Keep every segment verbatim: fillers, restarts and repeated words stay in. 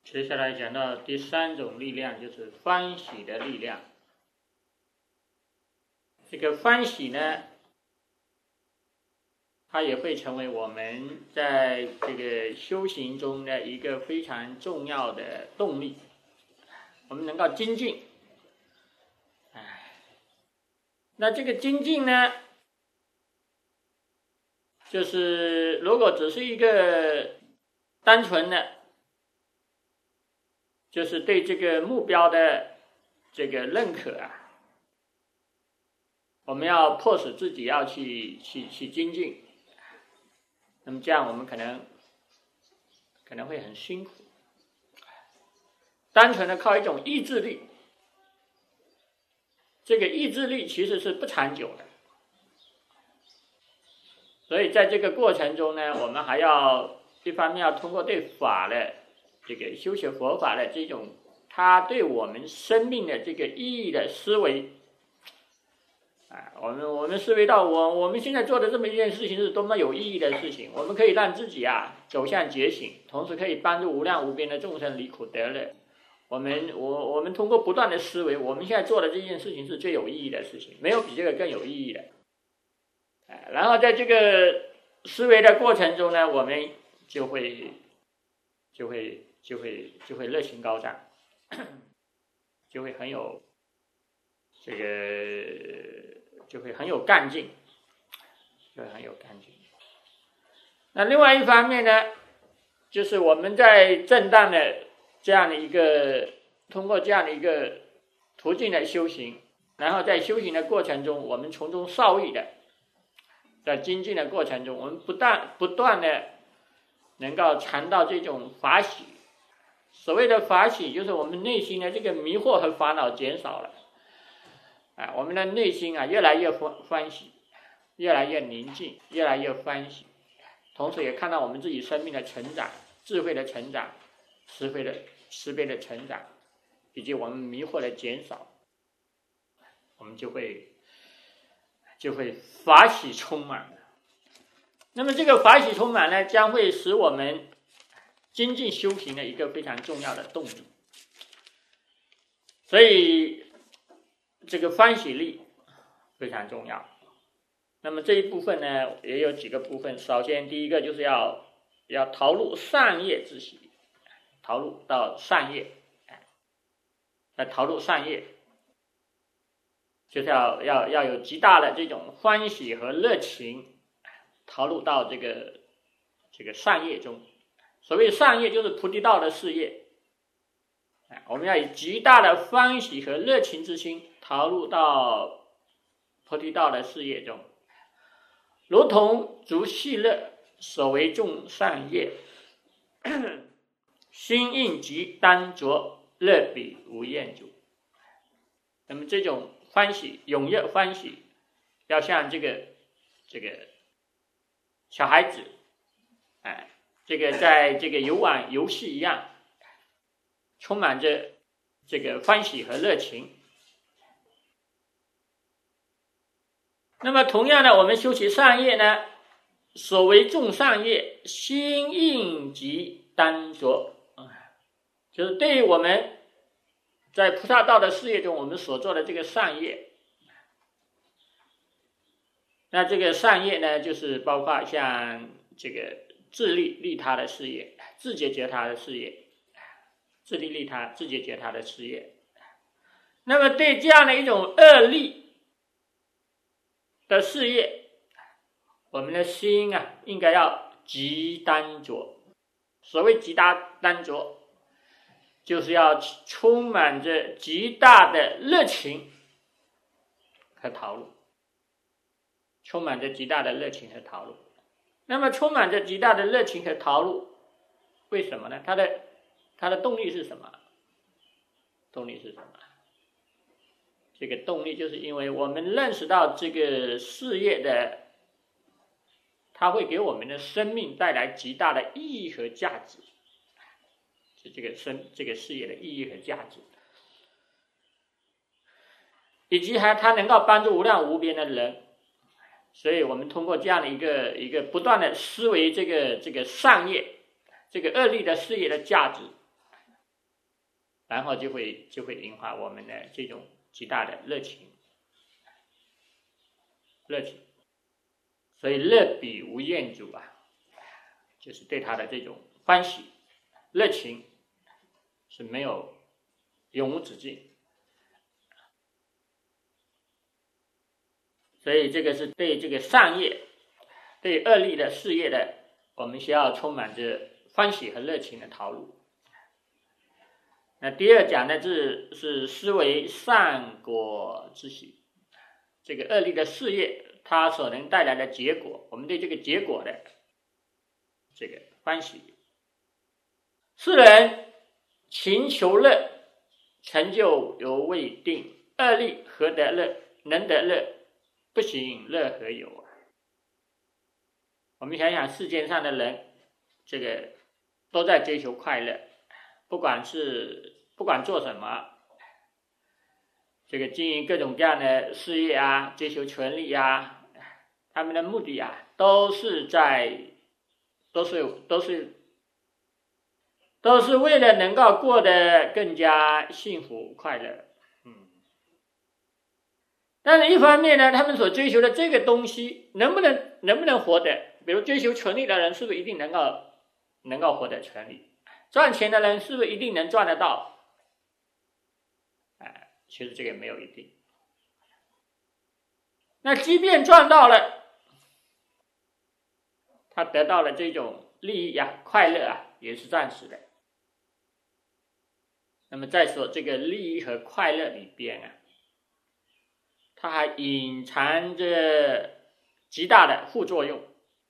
接下来讲到第三种力量，就是欢喜的力量。这个欢喜呢，它也会成为我们在这个修行中的一个非常重要的动力，我们能够精进。那这个精进呢，就是如果只是一个单纯的，就是对这个目标的这个认可啊，我们要迫使自己要去去去精进，那么这样我们可能可能会很辛苦。单纯的靠一种意志力，这个意志力其实是不长久的，所以在这个过程中呢，我们还要一方面要通过对法的这个修学佛法的这种它对我们生命的这个意义的思维，啊，我们我们思维到我我们现在做的这么一件事情是多么有意义的事情，我们可以让自己啊走向觉醒，同时可以帮助无量无边的众生离苦得乐。我们我我们通过不断的思维，我们现在做的这件事情是最有意义的事情，没有比这个更有意义的。啊，然后在这个思维的过程中呢，我们就会就会就会就会热情高涨，就会很有这个就会很有干劲，就会很有干劲。那另外一方面呢，就是我们在正当的这样的一个通过这样的一个途径的修行，然后在修行的过程中，我们从中受益的，在精进的过程中，我们不断不断的能够尝到这种法喜。所谓的法喜，就是我们内心的这个迷惑和烦恼减少了，啊，我们的内心啊越来越欢欢喜，越来越宁静，越来越欢喜，同时也看到我们自己生命的成长、智慧的成长、慈悲的慈悲的成长，以及我们迷惑的减少，我们就会就会法喜充满。那么这个法喜充满呢，将会使我们精进修行的一个非常重要的动力。所以这个欢喜力非常重要。那么这一部分呢，也有几个部分。首先第一个就是要要投入善业之喜，投入到善业，要投入善业，就是要要要有极大的这种欢喜和热情，投入到这个这个善业中。所谓善业，就是菩提道的事业，我们要以极大的欢喜和热情之心投入到菩提道的事业中，如同足细乐，所为众善业，心应即当着，乐彼无厌足。那么这种欢喜，踊跃欢喜，要像这个这个小孩子，哎，这个在这个游玩游戏一样，充满着这个欢喜和热情。那么同样的，我们修习善业呢，所为众善业，心应即当着，就是对于我们在菩萨道的事业中，我们所做的这个善业，那这个善业呢，就是包括像这个自利利他的事业，自觉觉他的事业，自利利他、自觉觉他的事业。那么对这样的一种恶利的事业，我们的心啊，应该要极当着。所谓极大当着，就是要充满着极大的热情和投入，充满着极大的热情和投入。那么充满着极大的热情和投入，为什么呢？它的它的动力是什么？动力是什么？这个动力就是因为我们认识到这个事业的，它会给我们的生命带来极大的意义和价值，是这个生这个事业的意义和价值，以及还它能够帮助无量无边的人。所以我们通过这样的一个一个不断的思维这个这个善业，这个恶利的事业的价值， 然后就会就会引发我们的这种极大的热情，热情。所以乐彼无厌足啊，就是对他的这种欢喜、热情是没有永无止境。所以这个是对这个善业、对恶利的事业的，我们需要充满着欢喜和热情的投入。那第二讲呢，是是思维善果之喜，这个恶利的事业它所能带来的结果，我们对这个结果的这个欢喜。世人勤求乐，成就犹未定，恶利何得乐？能得乐，不行乐何有啊？我们想想世间上的人，这个都在追求快乐，不管是不管做什么，这个经营各种各样的事业啊，追求权利啊，他们的目的啊，都是在都是都是都是为了能够过得更加幸福快乐。嗯，但是一方面呢，他们所追求的这个东西能不能能不能获得？比如追求权利的人，是不是一定能够能够获得权利？赚钱的人是不是一定能赚得到？哎，其实这个没有一定。那即便赚到了，他得到了这种利益啊、快乐啊，也是暂时的。那么再说这个利益和快乐里边啊，它还隐藏着极大的副作用，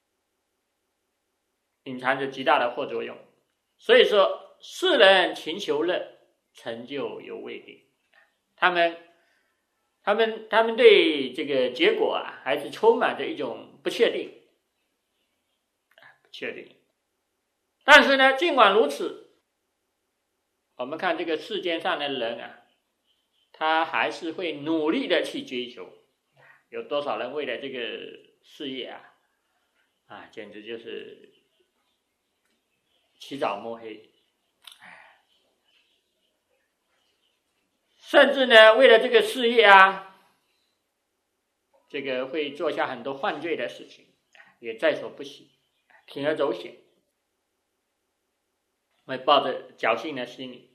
隐藏着极大的副作用。所以说，世人勤求乐，成就犹未定。他们，他们，他们对这个结果啊，还是充满着一种不确定，不确定。但是呢，尽管如此，我们看这个世间上的人啊，他还是会努力的去追求。有多少人为了这个事业啊，啊，简直就是起早摸黑，甚至呢，为了这个事业啊，这个会做下很多犯罪的事情，也在所不惜，铤而走险，会抱着侥幸的心理。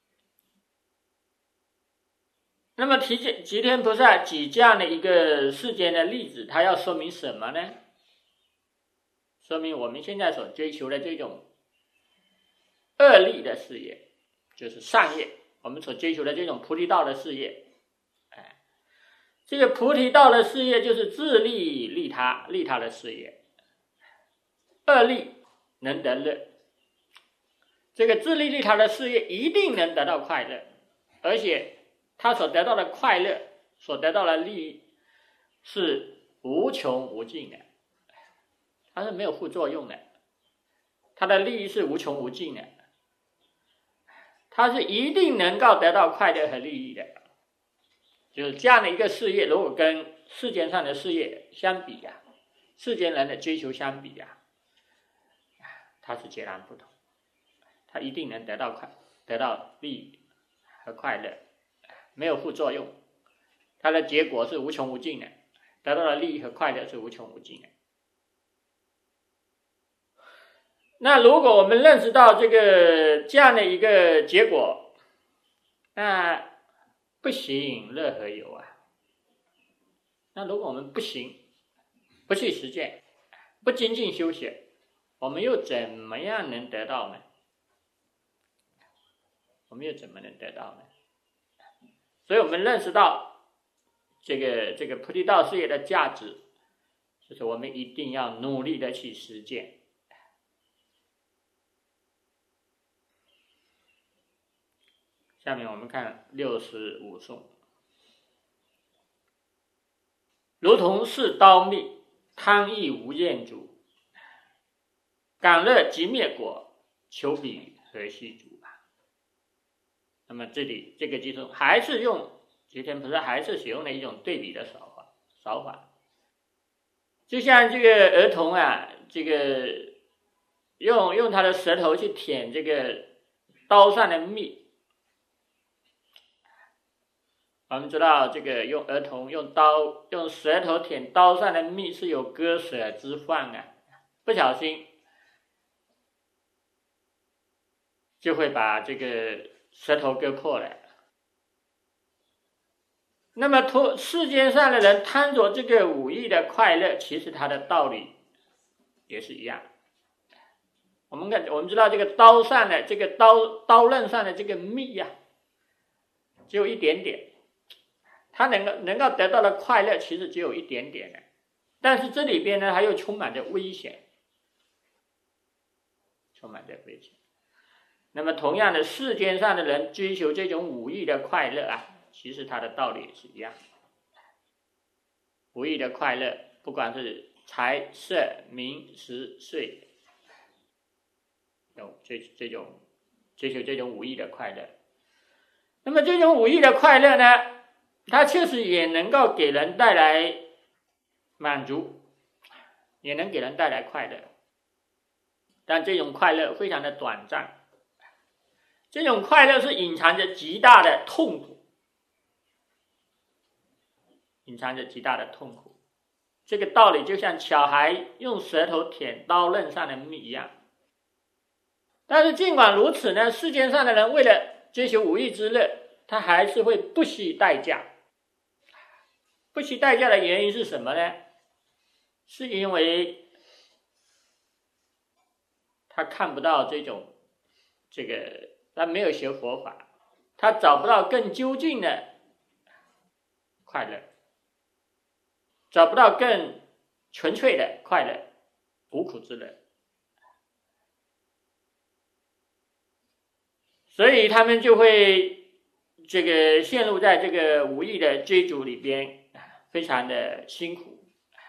那么提吉天菩萨举这样的一个世间的例子，它要说明什么呢？说明我们现在所追求的这种恶利的事业，就是善业，我们所追求的这种菩提道的事业，哎，这个菩提道的事业就是自利利他、利他的事业。恶利能得乐，这个自利利他的事业一定能得到快乐，而且他所得到的快乐，所得到的利益是无穷无尽的，它是没有副作用的，它的利益是无穷无尽的，它是一定能够得到快乐和利益的。就是这样的一个事业，如果跟世间上的事业相比呀、啊，世间人的追求相比呀、啊，它是截然不同，它一定能得到快，得到利益和快乐。没有副作用，它的结果是无穷无尽的，得到的利益和快乐是无穷无尽的。那如果我们认识到这个这样的一个结果，那不行乐何有啊？那如果我们不行，不去实践，不精进修学，我们又怎么样能得到呢？我们又怎么能得到呢？所以我们认识到这个这个菩提道事业的价值，就是我们一定要努力的去实践。下面我们看六十五颂，如同是刀密，贪欲无厌足，感乐即灭果，求彼何须足。那么这里这个偈颂还是用吉天菩萨还是使用了一种对比的手法手法，就像这个儿童啊，这个用用他的舌头去舔这个刀上的蜜， 我们知道这个用儿童用刀用舌头舔刀上的蜜是有割舌之患啊，不小心就会把这个舌头割破了。那么世间上的人贪着这个五欲的快乐，其实它的道理也是一样。我们看，我们知道这个刀上的这个刀刀刃上的这个蜜呀、啊，只有一点点，它能够能够得到的快乐其实只有一点点的，但是这里边呢，还又充满着危险，充满着危险。那么同样的，世间上的人追求这种五欲的快乐啊，其实它的道理也是一样。五欲的快乐，不管是财色名食睡，有这这种追求这种五欲的快乐。那么这种五欲的快乐呢，它确实也能够给人带来满足，也能给人带来快乐，但这种快乐非常的短暂。这种快乐是隐藏着极大的痛苦，隐藏着极大的痛苦。这个道理就像小孩用舌头舔刀刃上的蜜一样。但是尽管如此呢，世间上的人为了追求五欲之乐，他还是会不惜代价。不惜代价的原因是什么呢？是因为他看不到这种这个他没有学佛法，他找不到更究竟的快乐，找不到更纯粹的快乐，无苦之乐，所以他们就会这个陷入在这个无意的追逐里边，非常的辛苦，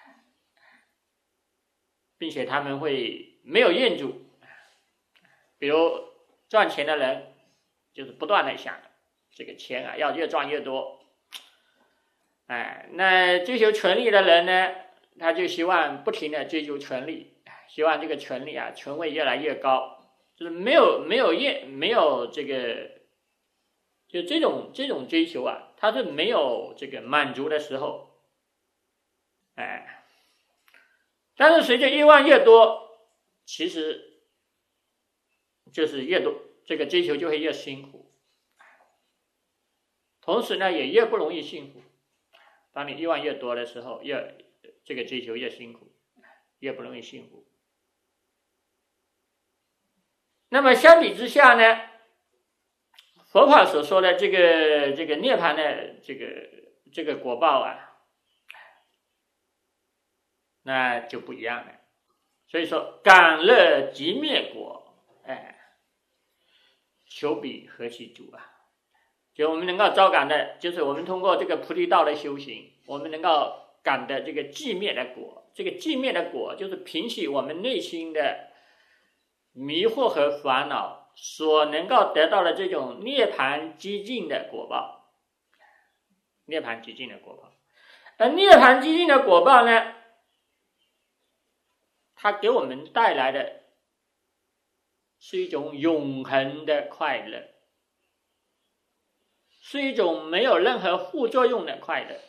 并且他们会没有厌足。比如赚钱的人就是不断的想这个钱啊要越赚越多，哎，那追求权力的人呢，他就希望不停的追求权力，希望这个权力啊权位越来越高，就是没有没有业没有这个，就这种这种追求啊，它是没有这个满足的时候，哎，但是随着欲望越多，其实就是越多，这个追求就会越辛苦，同时呢也越不容易幸福。当你欲望越多的时候，越这个追求越辛苦，越不容易幸福。那么相比之下呢，佛法所说的这个这个涅槃的这个这个果报啊，那就不一样了。所以说感乐即灭果，哎，求彼何其足啊！就我们能够招感的，就是我们通过这个菩提道的修行，我们能够感的这个寂灭的果。这个寂灭的果，就是平息我们内心的迷惑和烦恼所能够得到的这种涅槃寂静的果报。涅槃寂静的果报，而涅槃寂静的果报呢，它给我们带来的是一种永恒的快乐，是一种没有任何副作用的快乐，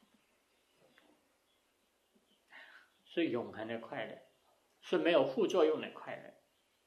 是永恒的快乐，是没有副作用的快乐。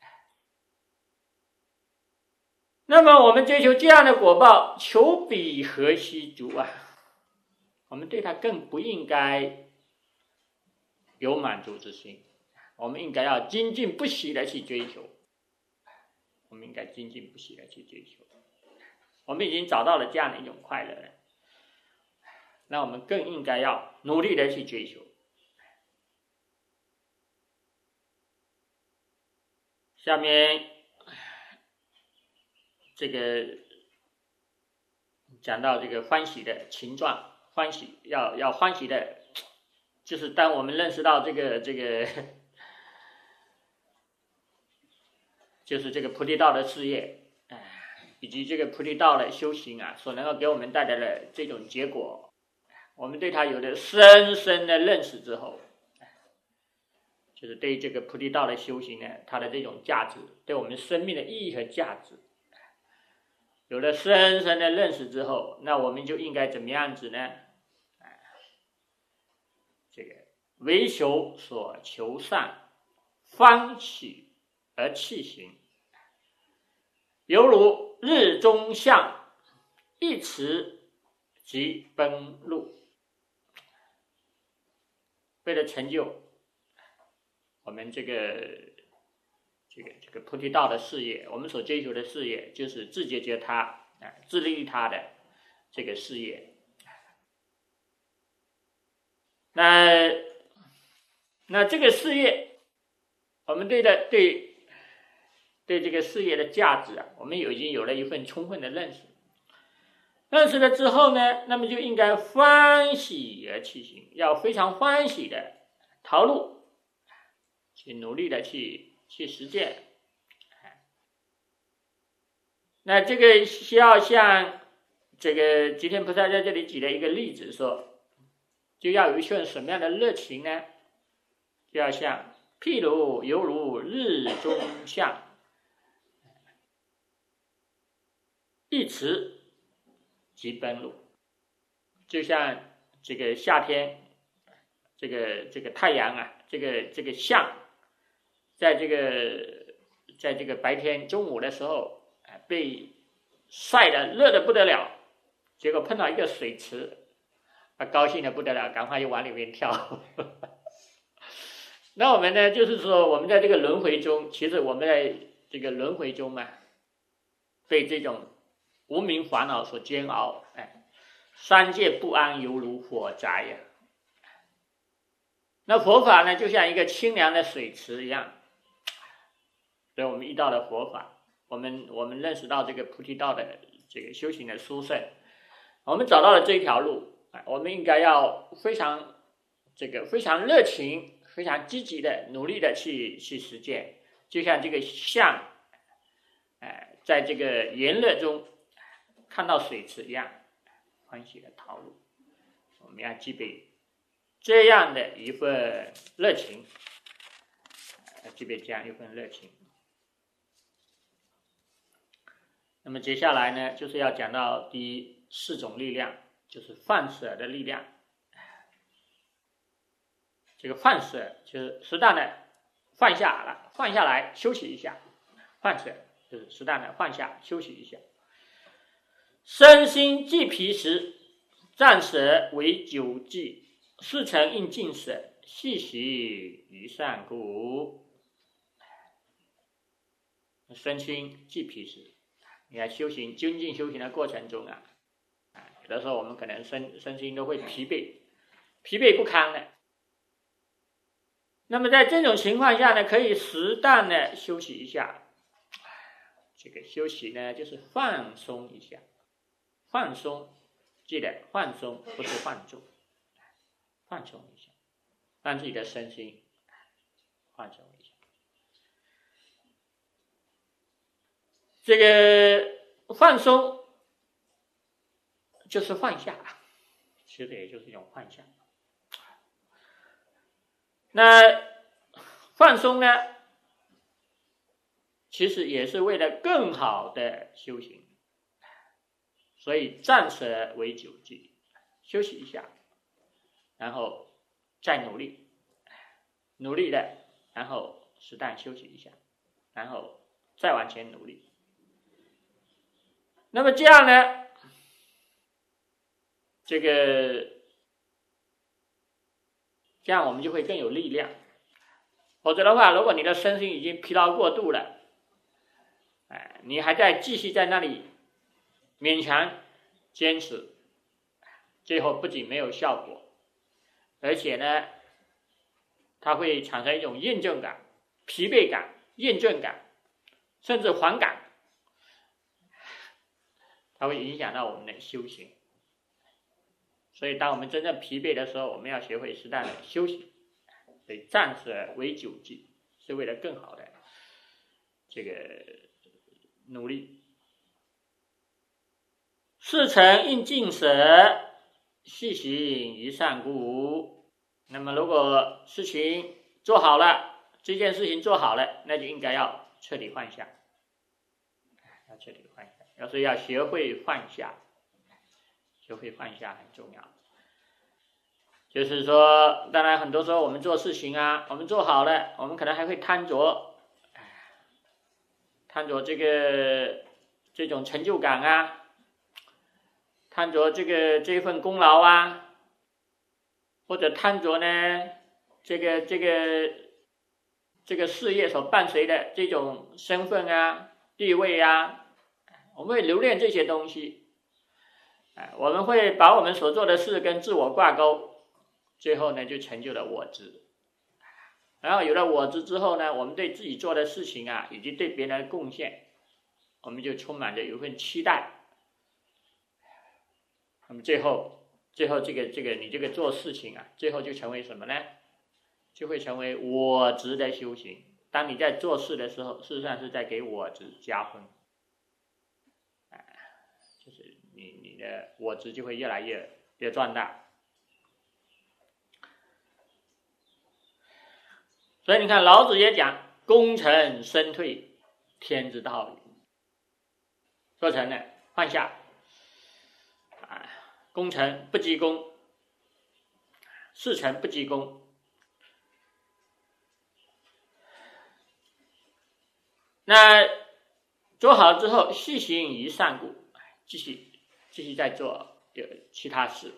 那么我们追求这样的果报，求彼何其足啊！我们对它更不应该有满足之心，我们应该要精进不息的去追求，我们应该精进不息的去追求。我们已经找到了这样的一种快乐了，那我们更应该要努力的去追求。下面这个讲到这个欢喜的情状，欢喜要要欢喜的，就是当我们认识到这个这个，就是这个菩提道的事业，以及这个菩提道的修行啊，所能够给我们带来的这种结果，我们对它有了深深的认识之后，就是对于这个菩提道的修行呢，它的这种价值，对我们生命的意义和价值， 有了深深的认识之后，那我们就应该怎么样子呢？这个为求所求善，方起而弃行，犹如日中向，一驰即奔路。为了成就我们这个这个这个菩提道的事业，我们所追求的事业就是自觉觉他、自利利他的这个事业。那那这个事业，我们对的对对这个事业的价值啊，我们已经有了一份充分的认识。认识了之后呢，那么就应该欢喜而去行，要非常欢喜的投入，去努力的去去实践。那这个需要像这个吉天菩萨在这里举了一个例子说，就要有一份什么样的热情呢？就要像譬如犹如日中向，一驰即奔路。就像这个夏天，这个这个太阳啊，这个这个象，在这个在这个白天中午的时候，被晒得热得不得了，结果碰到一个水池，他高兴得不得了，赶快就往里面跳。那我们呢，就是说我们在这个轮回中，其实我们在这个轮回中嘛，被这种无明烦恼所煎熬，哎，三界不安犹如火宅呀。那佛法呢，就像一个清凉的水池一样，所以我们遇到了佛法，我们我们认识到这个菩提道的这个修行的殊胜，我们找到了这一条路，我们应该要非常这个非常热情、非常积极的、努力的去去实践，就像这个象，哎，在这个炎热中看到水池一样，欢喜的投入。我们要具备这样的一份热情，具备这样一份热情。那么接下来呢，就是要讲到第四种力量，就是放舍的力量。这个放舍就是适当的放下来，放下来休息一下，放舍就是适当的放下休息一下。身心既疲时，暂舍为久寂，事成应尽舍，细习于善故。身心既疲时，你看修行精进修行的过程中啊，有的时候我们可能身身心都会疲惫，疲惫不堪的。那么在这种情况下呢，可以适当的休息一下。这个休息呢，就是放松一下，放松，记得放松，不是放纵，放松一下，让自己的身心放松一下。这个放松就是放下，其实也就是一种放下。那放松呢，其实也是为了更好的修行，所以暂舍为久寂，休息一下，然后再努力，努力的，然后适当休息一下，然后再往前努力。那么这样呢，这个这样我们就会更有力量。否则的话，如果你的身心已经疲劳过度了，哎，你还在继续在那里勉强坚持，最后不仅没有效果，而且呢，它会产生一种厌倦感、疲惫感、厌倦感，甚至反感，它会影响到我们的修行。所以当我们真正疲惫的时候，我们要学会适当的休息。所以暂舍为久寂，是为了更好的这个努力。事成应尽舍，细行于善故。那么如果事情做好了，这件事情做好了，那就应该要彻底放下，要彻底放下。 要是要学会放下，学会放下很重要。就是说，当然很多时候我们做事情啊，我们做好了，我们可能还会贪着，贪着这个这种成就感啊，贪着这个这份功劳啊，或者贪着呢这个这个这个事业所伴随的这种身份啊、地位啊，我们会留恋这些东西，我们会把我们所做的事跟自我挂钩，最后呢就成就了我执。然后有了我执之后呢，我们对自己做的事情啊，以及对别人的贡献，我们就充满着有一份期待。那么最后，最后这个这个你这个做事情啊，最后就成为什么呢？就会成为我执的修行。当你在做事的时候，事实上是在给我执加分，就是你你的我执就会越来越越壮大。所以你看，老子也讲功成身退，天之道也。说成了放下，啊，功成不积功，事成不积功。那做好之后，细行于善故，继续继续再做其他事。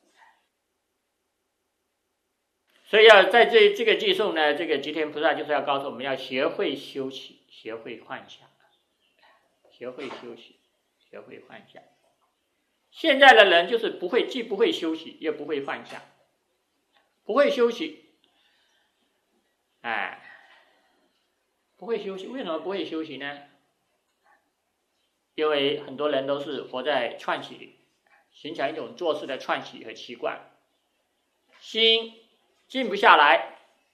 所以要在这这个寄送呢，这个吉田菩萨就是要告诉我们要学会休息，学会放下，学会休息，学会放下。现在的人就是不会，既不会休息，也不会放下。不会休息，哎，不会休息。为什么不会休息呢？因为很多人都是活在串习里，形成一种做事的串习和习惯，心静不下来，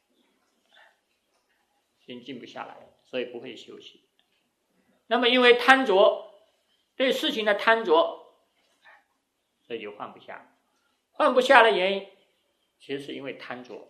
心静不下来，所以不会休息。那么因为贪着，对事情的贪着，所以就放不下。放不下的原因，其实是因为贪着。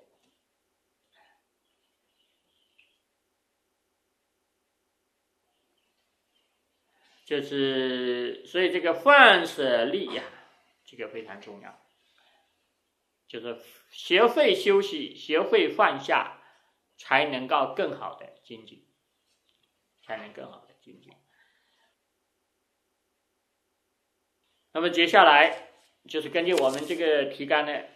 就是所以这个放舍利呀、啊，这个非常重要。就是学会休息，学会放下，才能够更好的精进，才能更好的精进。那么接下来就是根据我们这个提纲呢，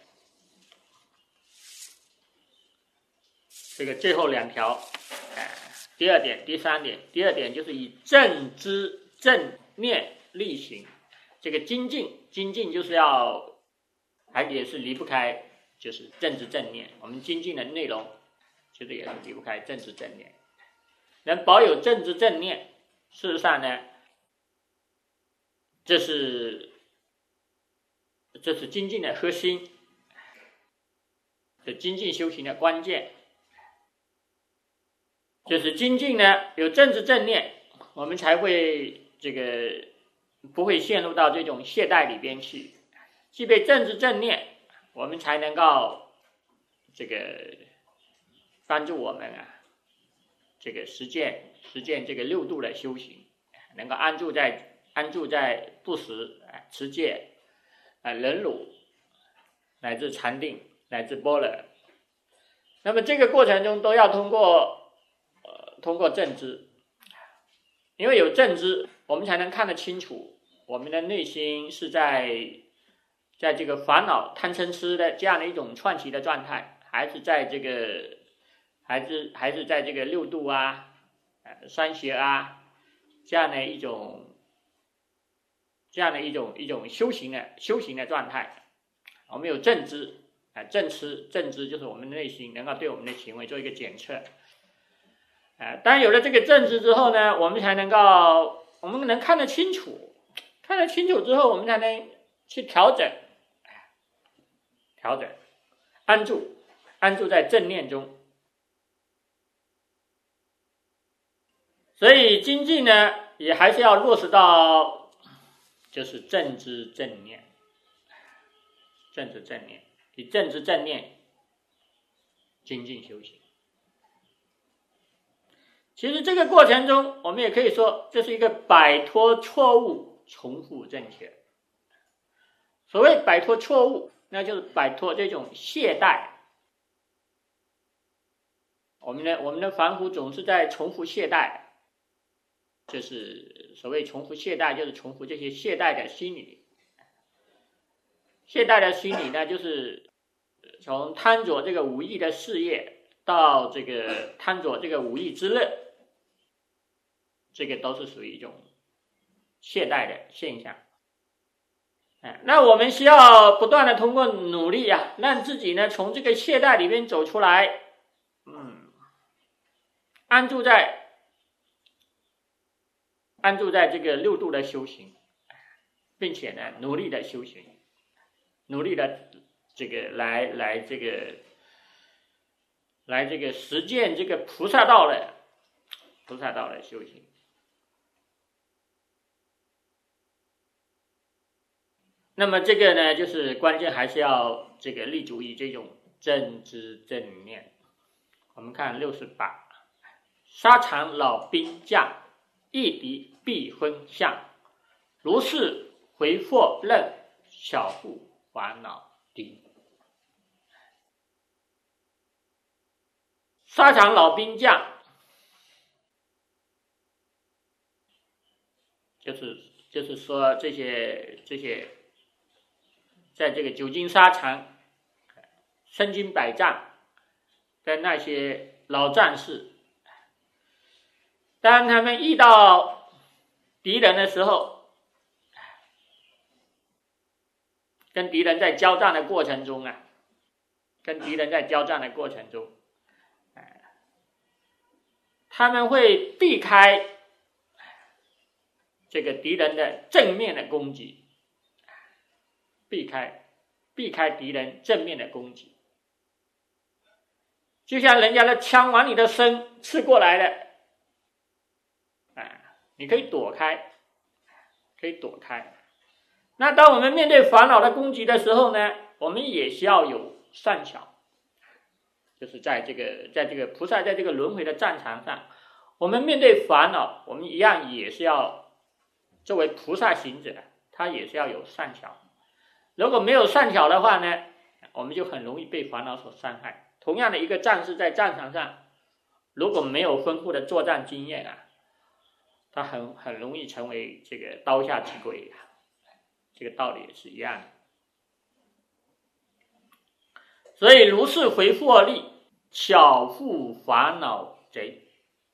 这个最后两条，哎，第二点、第三点。第二点就是以正知正念力行，这个精进，精进就是要。还也是离不开，就是正知正念。我们精进的内容，其实也是离不开正知正念。能保有正知正念，事实上呢，这是这是精进的核心，是精进修行的关键。就是精进呢，有正知正念，我们才会这个不会陷入到这种懈怠里边去。具备正知正念，我们才能够这个帮助我们啊，这个实践实践这个六度的修行，能够安住在安住在不食、持戒、啊忍辱，乃至禅定，乃至般若。那么这个过程中都要通过呃通过正知，因为有正知，我们才能看得清楚我们的内心是在。在这个烦恼贪嗔痴的这样的一种串习的状态，还是在这个，还是还是在这个六度啊、呃三邪啊这样的一种，这样的一种一种修行的修行的状态。我们有正知啊、呃，正知正知就是我们的内心能够对我们的行为做一个检测。啊、呃，当有了这个正知之后呢，我们才能够我们能看得清楚，看得清楚之后，我们才能去调整。调整，安住，安住在正念中。所以精进呢，也还是要落实到，就是正知正念，正知正念，以正知正念精进修行。 其实这个过程中，我们也可以说这是一个摆脱错误，重复正确。所谓摆脱错误，那就是摆脱这种懈怠。我们的我们的凡夫总是在重复懈怠，就是所谓重复懈怠，就是重复这些懈怠的心理。懈怠的心理呢，就是从贪着这个五欲的事业，到这个贪着这个五欲之乐，这个都是属于一种懈怠的现象。那我们需要不断的通过努力啊，让自己呢从这个懈怠里面走出来，嗯，安住在安住在这个六度的修行，并且呢努力的修行，努力的这个来来这个来这个实践这个菩萨道的菩萨道的修行。那么这个呢，就是关键还是要这个立足于这种正知正念。我们看六十八，沙场老兵将，一敌必分相，如是回复任，小户烦恼低。沙场老兵将，就是就是说这些这些。在这个久经沙场、身经百战的那些老战士，当他们遇到敌人的时候，跟敌人在交战的过程中啊，跟敌人在交战的过程中，他们会避开这个敌人的正面的攻击。避开避开敌人正面的攻击，就像人家的枪往你的身刺过来了，啊，你可以躲开，可以躲开。那当我们面对烦恼的攻击的时候呢，我们也需要有善巧，就是在这个在这个菩萨在这个轮回的战场上，我们面对烦恼，我们一样也是要作为菩萨行者，他也是要有善巧。如果没有善巧的话呢，我们就很容易被烦恼所伤害。同样的一个战士在战场上，如果没有丰富的作战经验啊，他很很容易成为这个刀下之鬼啊，这个道理也是一样的。所以如是回复力，巧妇烦恼贼，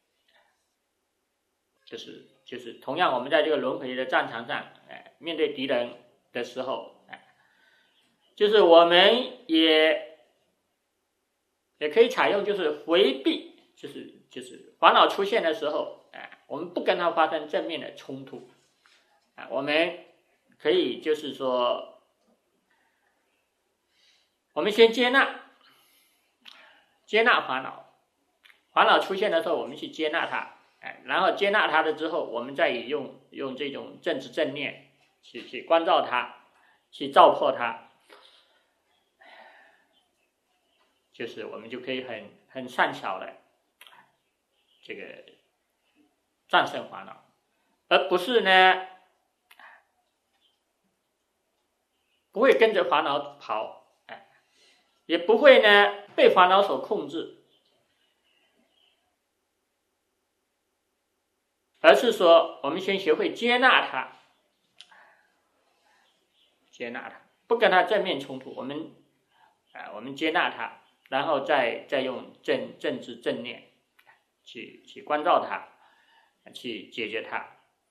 就是就是同样我们在这个轮回的战场上，哎，面对敌人的时候。就是我们也也可以采用，就是回避，就是就是烦恼出现的时候，哎，我们不跟它发生正面的冲突，啊，我们可以就是说，我们先接纳，接纳烦恼，烦恼出现的时候，我们去接纳它，哎，然后接纳它了之后，我们再以用用这种正知正念去去关照它，去照破它。就是我们就可以很很善巧的这个战胜烦恼，而不是呢不会跟着烦恼跑，也不会呢被烦恼所控制，而是说我们先学会接纳它，接纳它，不跟它正面冲突，我们啊我们接纳它。然后再再用正正知正念去去关照它，去解决它。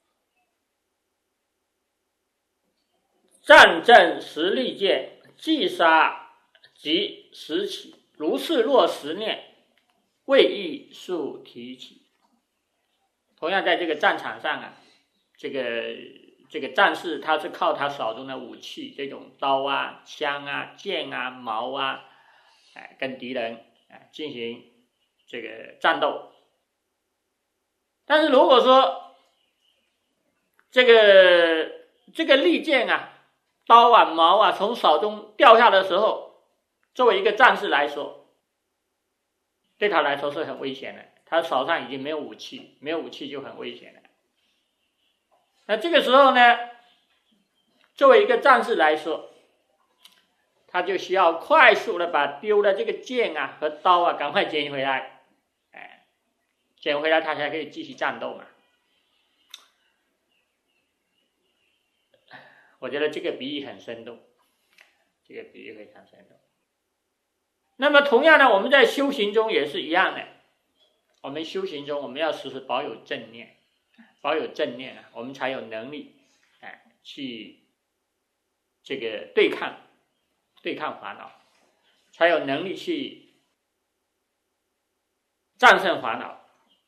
战阵实力见，既杀即时起，如是若实念，未易速提起。同样在这个战场上啊，这个这个战士他是靠他手中的武器，这种刀啊、枪啊、剑啊、矛啊。跟敌人进行这个战斗，但是如果说这个这个利剑啊、刀啊、矛啊从手中掉下的时候，作为一个战士来说，对他来说是很危险的，他他手上已经没有武器，没有武器就很危险了。那这个时候呢，作为一个战士来说，他就需要快速的把丢的这个剑啊和刀啊赶快捡回来，哎，捡回来他才可以继续战斗嘛。我觉得这个比喻很生动，这个比喻非常生动。那么同样呢，我们在修行中也是一样的，我们修行中我们要时时保有正念，保有正念啊，我们才有能力哎去这个对抗对抗烦恼，才有能力去战胜烦恼。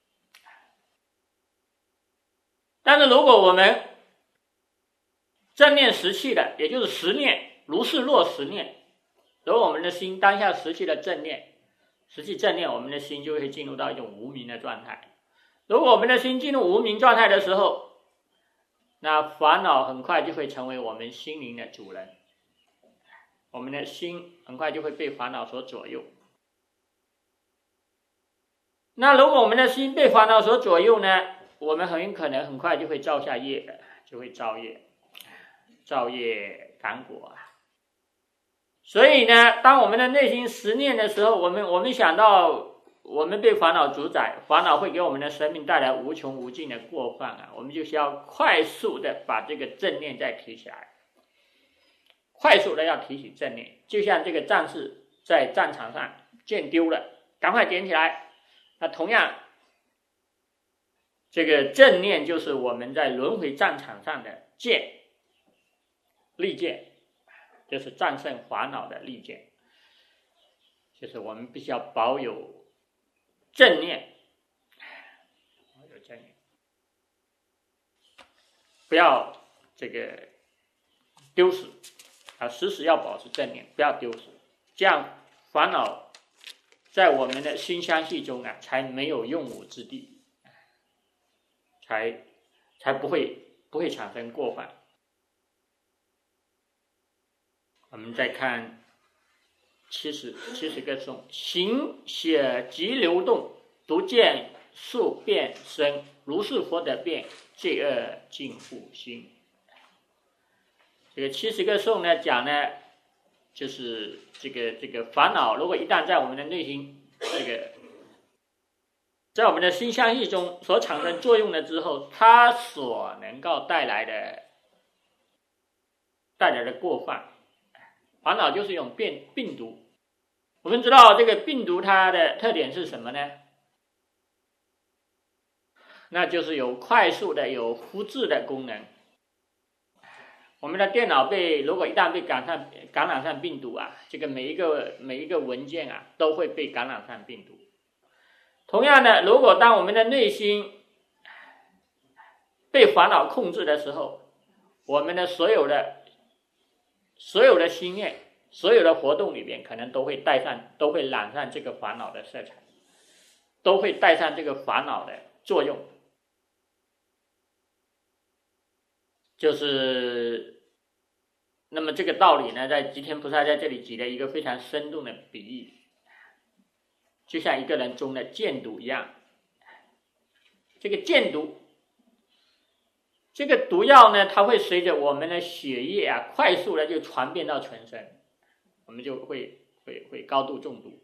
但是如果我们正念实气的，也就是实念，如是若实念，如果我们的心当下实际的正念，实际正念，我们的心就会进入到一种无明的状态。如果我们的心进入无明状态的时候，那烦恼很快就会成为我们心灵的主人，我们的心很快就会被烦恼所左右。那如果我们的心被烦恼所左右呢，我们很有可能很快就会造下业，就会造业，造业感果啊。所以呢，当我们的内心实念的时候，我们我们想到我们被烦恼主宰，烦恼会给我们的生命带来无穷无尽的过患啊，我们就需要快速的把这个正念再提起来，快速的要提起正念，就像这个战士在战场上剑丢了，赶快捡起来。那同样，这个正念就是我们在轮回战场上的剑，利剑。就是战胜烦恼的利剑，就是我们必须要保有正念，保有正念，不要这个丢失啊，时时要保持正念，不要丢失，这样烦恼在我们的心相续中啊，才没有用武之地，才才不会不会产生过患。我们再看七十七十个颂，行血即流动，独见数变生，如是佛得变，罪恶尽复心。这个七十个颂呢，讲呢，就是这个这个烦恼，如果一旦在我们的内心，这个在我们的心相续中所产生作用了之后，它所能够带来的带来的过患。烦恼就是一种病病毒，我们知道这个病毒它的特点是什么呢？那就是有快速的、有复制的功能。我们的电脑被如果一旦被感染感染上病毒啊，这个每一个每一个文件啊都会被感染上病毒。同样的，如果当我们的内心被烦恼控制的时候，我们的所有的所有的心念，所有的活动里面，可能都会带上，都会染上这个烦恼的色彩，都会带上这个烦恼的作用。就是，那么这个道理呢，在吉田菩萨在这里举了一个非常生动的比喻，就像一个人中的箭毒一样。这个箭毒，这个毒药呢，它会随着我们的血液啊，快速的就传遍到全身，我们就会会会高度中毒。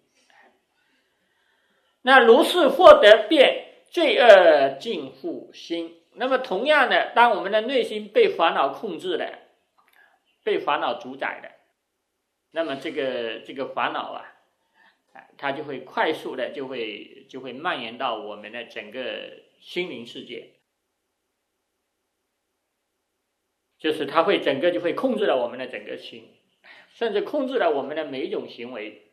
那如是获得变，罪恶尽复心。那么同样的，当我们的内心被烦恼控制了，被烦恼主宰的，那么这个这个烦恼啊，它就会快速的就会就会蔓延到我们的整个心灵世界。就是它会整个就会控制了我们的整个心，甚至控制了我们的每一种行为。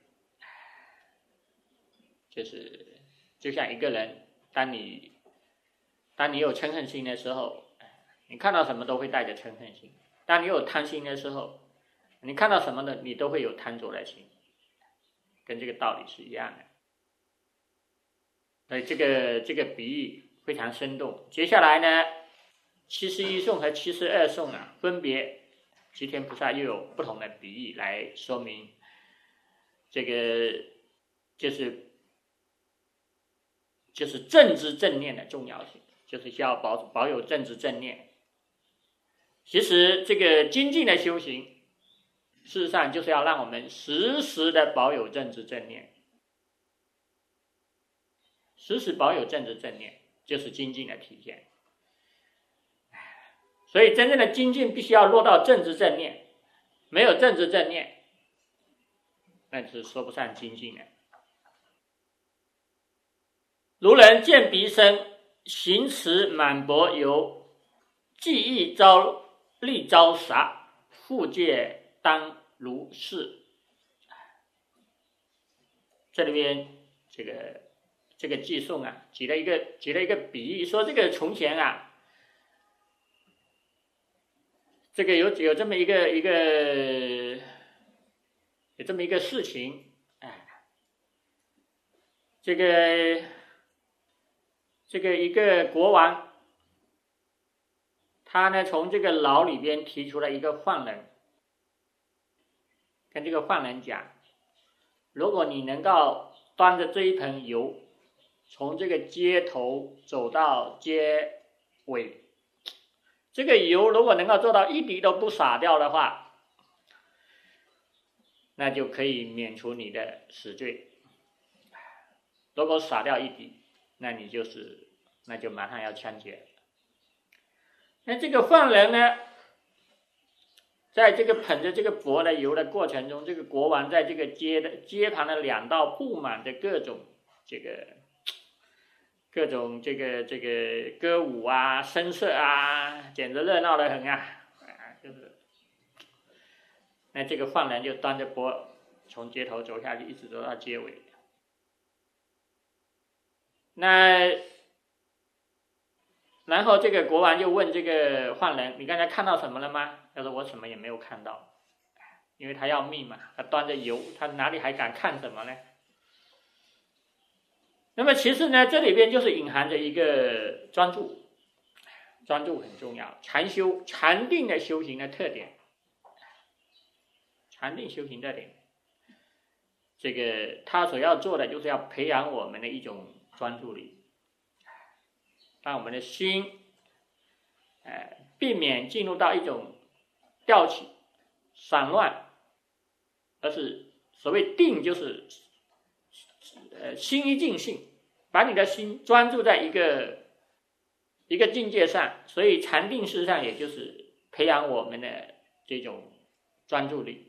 就是就像一个人，当你当你有嗔恨心的时候，你看到什么都会带着嗔恨心；当你有贪心的时候，你看到什么的你都会有贪着的心，跟这个道理是一样的。所以这个这个比喻非常生动。接下来呢，七十一颂和七十二颂啊，分别吉田菩萨又有不同的比喻来说明这个，就是就是正知正念的重要性，就是需要保保有正知正念。其实这个精进的修行，事实上就是要让我们时时的保有正知正念，时时保有正知正念，就是精进的体现。所以真正的精进必须要落到正知正念，没有正知正念，那是说不上精进的。如人见彼生，行持满钵由，技艺招力招杀，复戒当如是。这里边这个这个寄颂啊，举了一个举了一个比喻，说这个从前啊，这个有有这么一个一个有这么一个事情，哎，这个这个一个国王，他呢从这个牢里边提出了一个犯人，跟这个犯人讲，如果你能够端着这一盆油，从这个街头走到街尾，这个油如果能够做到一滴都不洒掉的话，那就可以免除你的死罪。如果洒掉一滴，那你就是那就马上要枪决。那这个犯人呢，在这个捧着这个钵的油的过程中，这个国王在这个街的街旁的两道布满的各种这个各种这个这个歌舞啊、声色啊，简直热闹得很啊！啊，就是，那这个犯人就端着钵从街头走下去，一直走到街尾。那然后这个国王就问这个犯人：“你刚才看到什么了吗？”他说：“我什么也没有看到。”因为他要命嘛，他端着油，他哪里还敢看什么呢？那么其实呢，这里边就是隐含着一个专注，专注很重要，禅修、禅定的修行的特点，禅定修行特点，这个他所要做的就是要培养我们的一种专注力，让我们的心，呃，避免进入到一种调起、散乱，而是所谓定，就是呃心一境性，把你的心专注在一个一个境界上。所以禅定事实上也就是培养我们的这种专注力。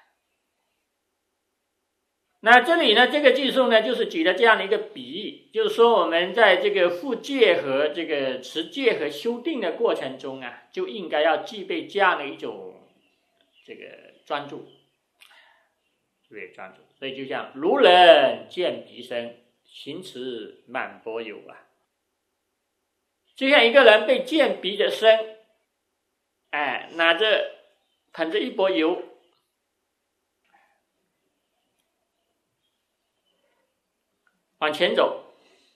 那这里呢，这个寄颂呢，就是举了这样的一个比喻，就是说我们在这个复戒和这个持戒和修定的过程中啊，就应该要具备这样的一种这个专注，具备专注。所以就像如人见彼生，行持满钵由啊，就像一个人被剑逼着生，哎，拿着捧着一钵油，往前走，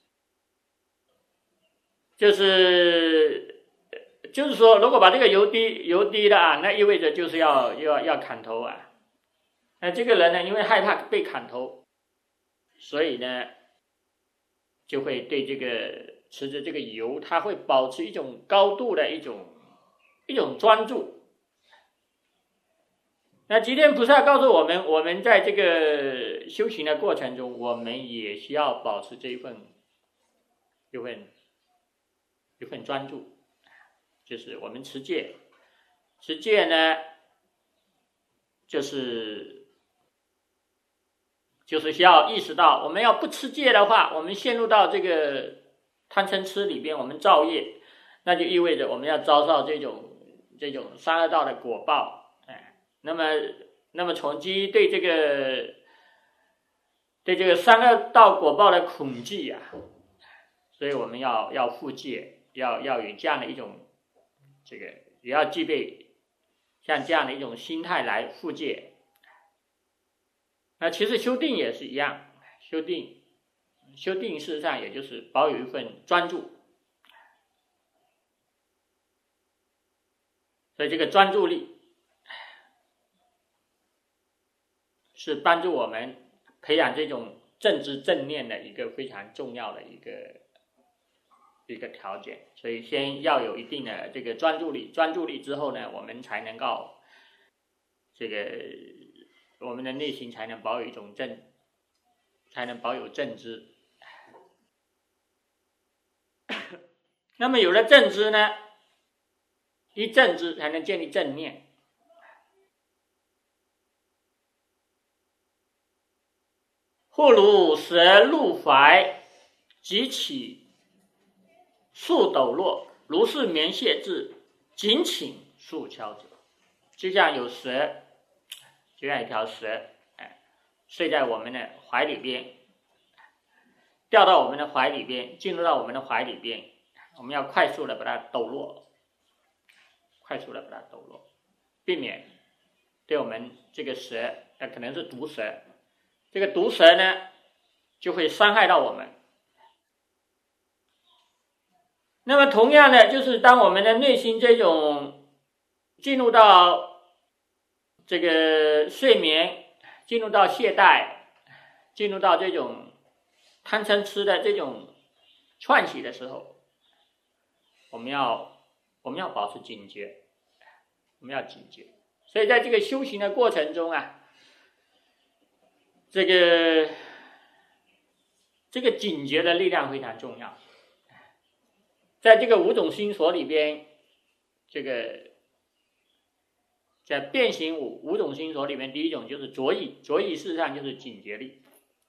就是就是说，如果把这个油滴油滴了啊，那意味着就是要要要砍头啊。那这个人呢，因为害怕被砍头，所以呢，就会对这个持着这个油，他会保持一种高度的一种一种专注。那吉天菩萨告诉我们，我们在这个修行的过程中，我们也需要保持这一份一份一份专注，就是我们持戒，持戒呢，就是就是需要意识到，我们要不持戒的话，我们陷入到这个贪嗔痴里边，我们造业，那就意味着我们要遭受这种这种三恶道的果报。那么，那么从基于对这个对这个三恶道果报的恐惧啊，所以我们要要复戒，要要有这样的一种这个，也要具备像这样的一种心态来复戒。那其实修定也是一样，修定修定事实上也就是保有一份专注，所以这个专注力是帮助我们培养这种正知正念的一个非常重要的一个一个条件。所以先要有一定的这个专注力，专注力之后呢，我们才能够这个我们的内心才能保有一种正，才能保有正知。那么有了正知呢，一正知才能建立正念。或如蛇入怀，即起数抖落，如是眠谢至，仅请数敲者。就像有蛇，就像一条蛇，哎，睡在我们的怀里边，掉到我们的怀里边，进入到我们的怀里边，我们要快速的把它抖落，快速的把它抖落，避免对我们这个蛇，呃，可能是毒蛇，这个毒蛇呢就会伤害到我们。那么同样的，就是当我们的内心这种进入到这个睡眠，进入到懈怠，进入到这种贪嗔痴的这种串习的时候，我们要我们要保持警觉，我们要警觉。所以在这个修行的过程中啊，这个这个警觉的力量非常重要。在这个五种心所里边，这个在变行五五种心所里面，第一种就是着意，着意事实上就是警觉力。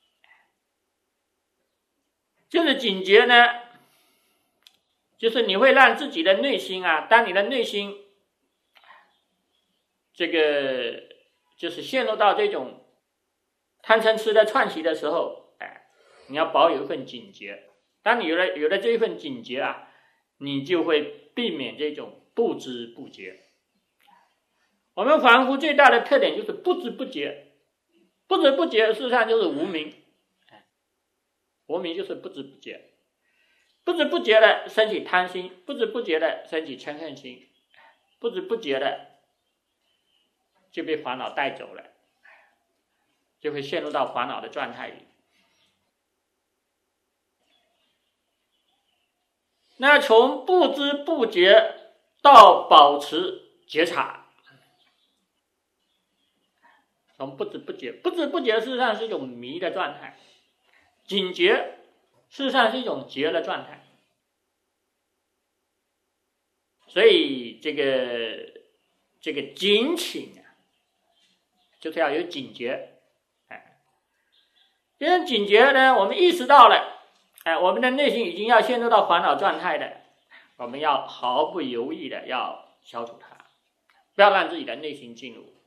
就是警觉呢，就是你会让自己的内心啊，当你的内心这个就是陷入到这种贪嗔痴的串习的时候，哎，你要保有一份警觉。当你有了有了这一份警觉啊，你就会避免这种不知不觉。我们凡夫最大的特点就是不知不觉，不知不觉事实上就是无明，无明就是不知不觉，不知不觉的升起贪心，不知不觉的升起嗔恨心，不知不觉的就被烦恼带走了，就会陷入到烦恼的状态里。那从不知不觉到保持觉察，从不知不觉，不知不觉事实上是一种迷的状态，警觉事实上是一种觉的状态。所以这个这个警醒啊，就是要有警觉。哎，这种警觉呢，我们意识到了，哎，我们的内心已经要陷入到烦恼状态的，我们要毫不犹豫的要消除它，不要让自己的内心进入。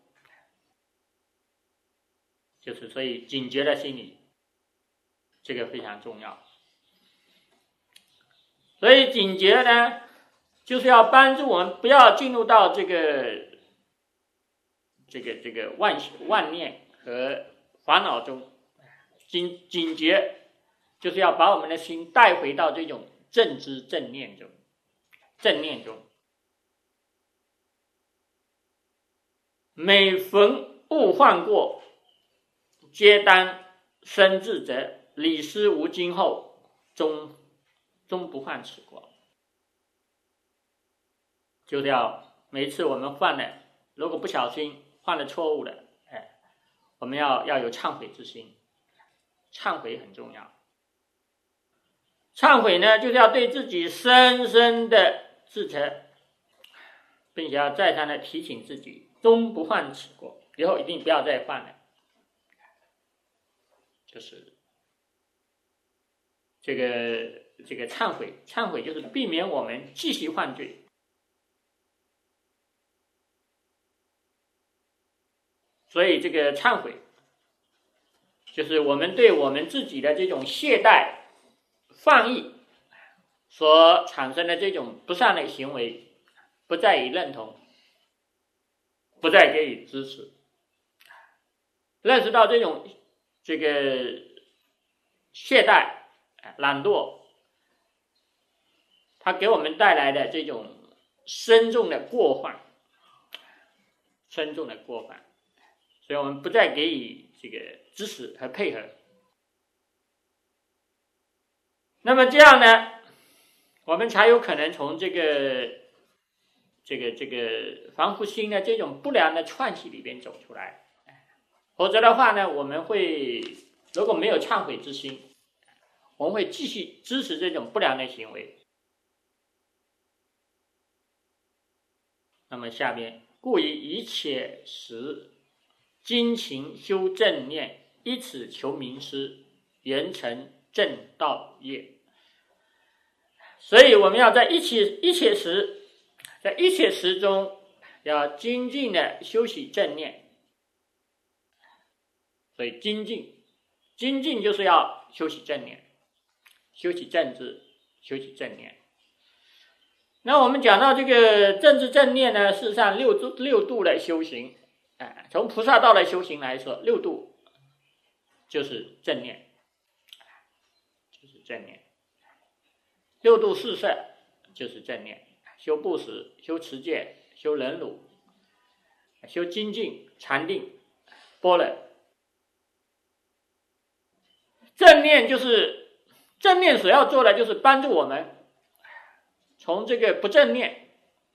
就是所以警觉的心理，这个非常重要。所以警觉呢，就是要帮助我们不要进入到这个这个这个万万念和烦恼中。警警觉就是要把我们的心带回到这种正知正念中，正念中。每逢误犯过，皆当生自责，理思无今后，终终不犯此过。就是要每一次我们犯了，如果不小心犯了错误了，哎，我们要要有忏悔之心，忏悔很重要。忏悔呢，就是要对自己深深的自责，并且要再三的提醒自己，终不犯此过，以后一定不要再犯了。就是这个这个忏悔，忏悔就是避免我们继续犯罪。所以这个忏悔，就是我们对我们自己的这种懈怠、放逸所产生的这种不善的行为，不再以认同，不再给予支持，认识到这种这个懈怠、懒惰，它给我们带来的这种深重的过患，深重的过患。所以我们不再给予这个支持和配合， 那么这样呢，我们才有可能从这个这个这个防护心的这种不良的串习里边走出来。否则的话呢，我们会如果没有忏悔之心，我们会继续支持这种不良的行为。那么下边，故以一切时精勤修正念，以此求名师，严成正道业。所以我们要在一切一切时，在一切时中，要精进的修习正念。所以精进，精进就是要修习正念，修习正知，修习正念。那我们讲到这个正知正念呢，事实上六度六度的修行，哎，从菩萨道的修行来说，六度就是正念，就是正念。六度四摄就是正念，修布施，修持戒，修忍辱，修精进、禅定、般若。正念就是正念所要做的，就是帮助我们从这个不正念，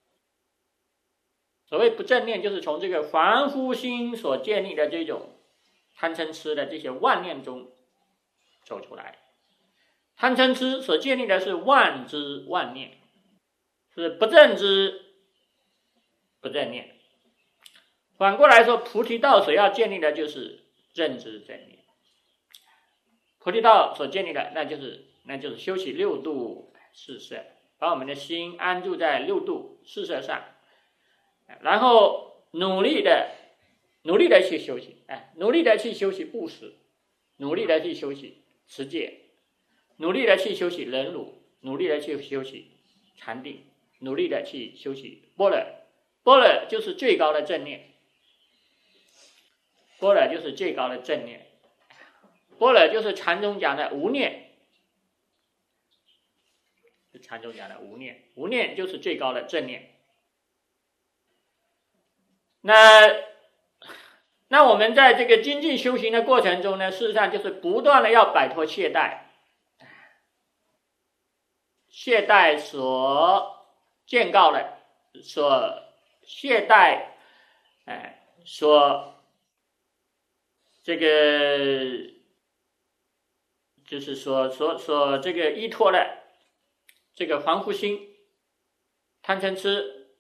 所谓不正念，就是从这个凡夫心所建立的这种贪嗔痴的这些妄念中走出来。贪嗔痴所建立的是妄知妄念，是不正知不正念。反过来说，菩提道所要建立的就是正知正念。菩提道所建立的，那就是那就是修习六度四摄，把我们的心安住在六度四摄上，然后努力的努力的去修习，哎，努力的去修习布施，努力的去修习持戒，努力的去修习忍辱，努力的去修习禅定，努力的去修习般若。般若就是最高的正念，般若就是最高的正念。般若就是禅宗讲的无念，是禅宗讲的无念，无念就是最高的正念。那那我们在这个精进修行的过程中呢，事实上就是不断的要摆脱懈怠，懈怠所建构的，所懈怠，哎，所这个。就是说所所这个依托的这个防护心、贪嗔痴，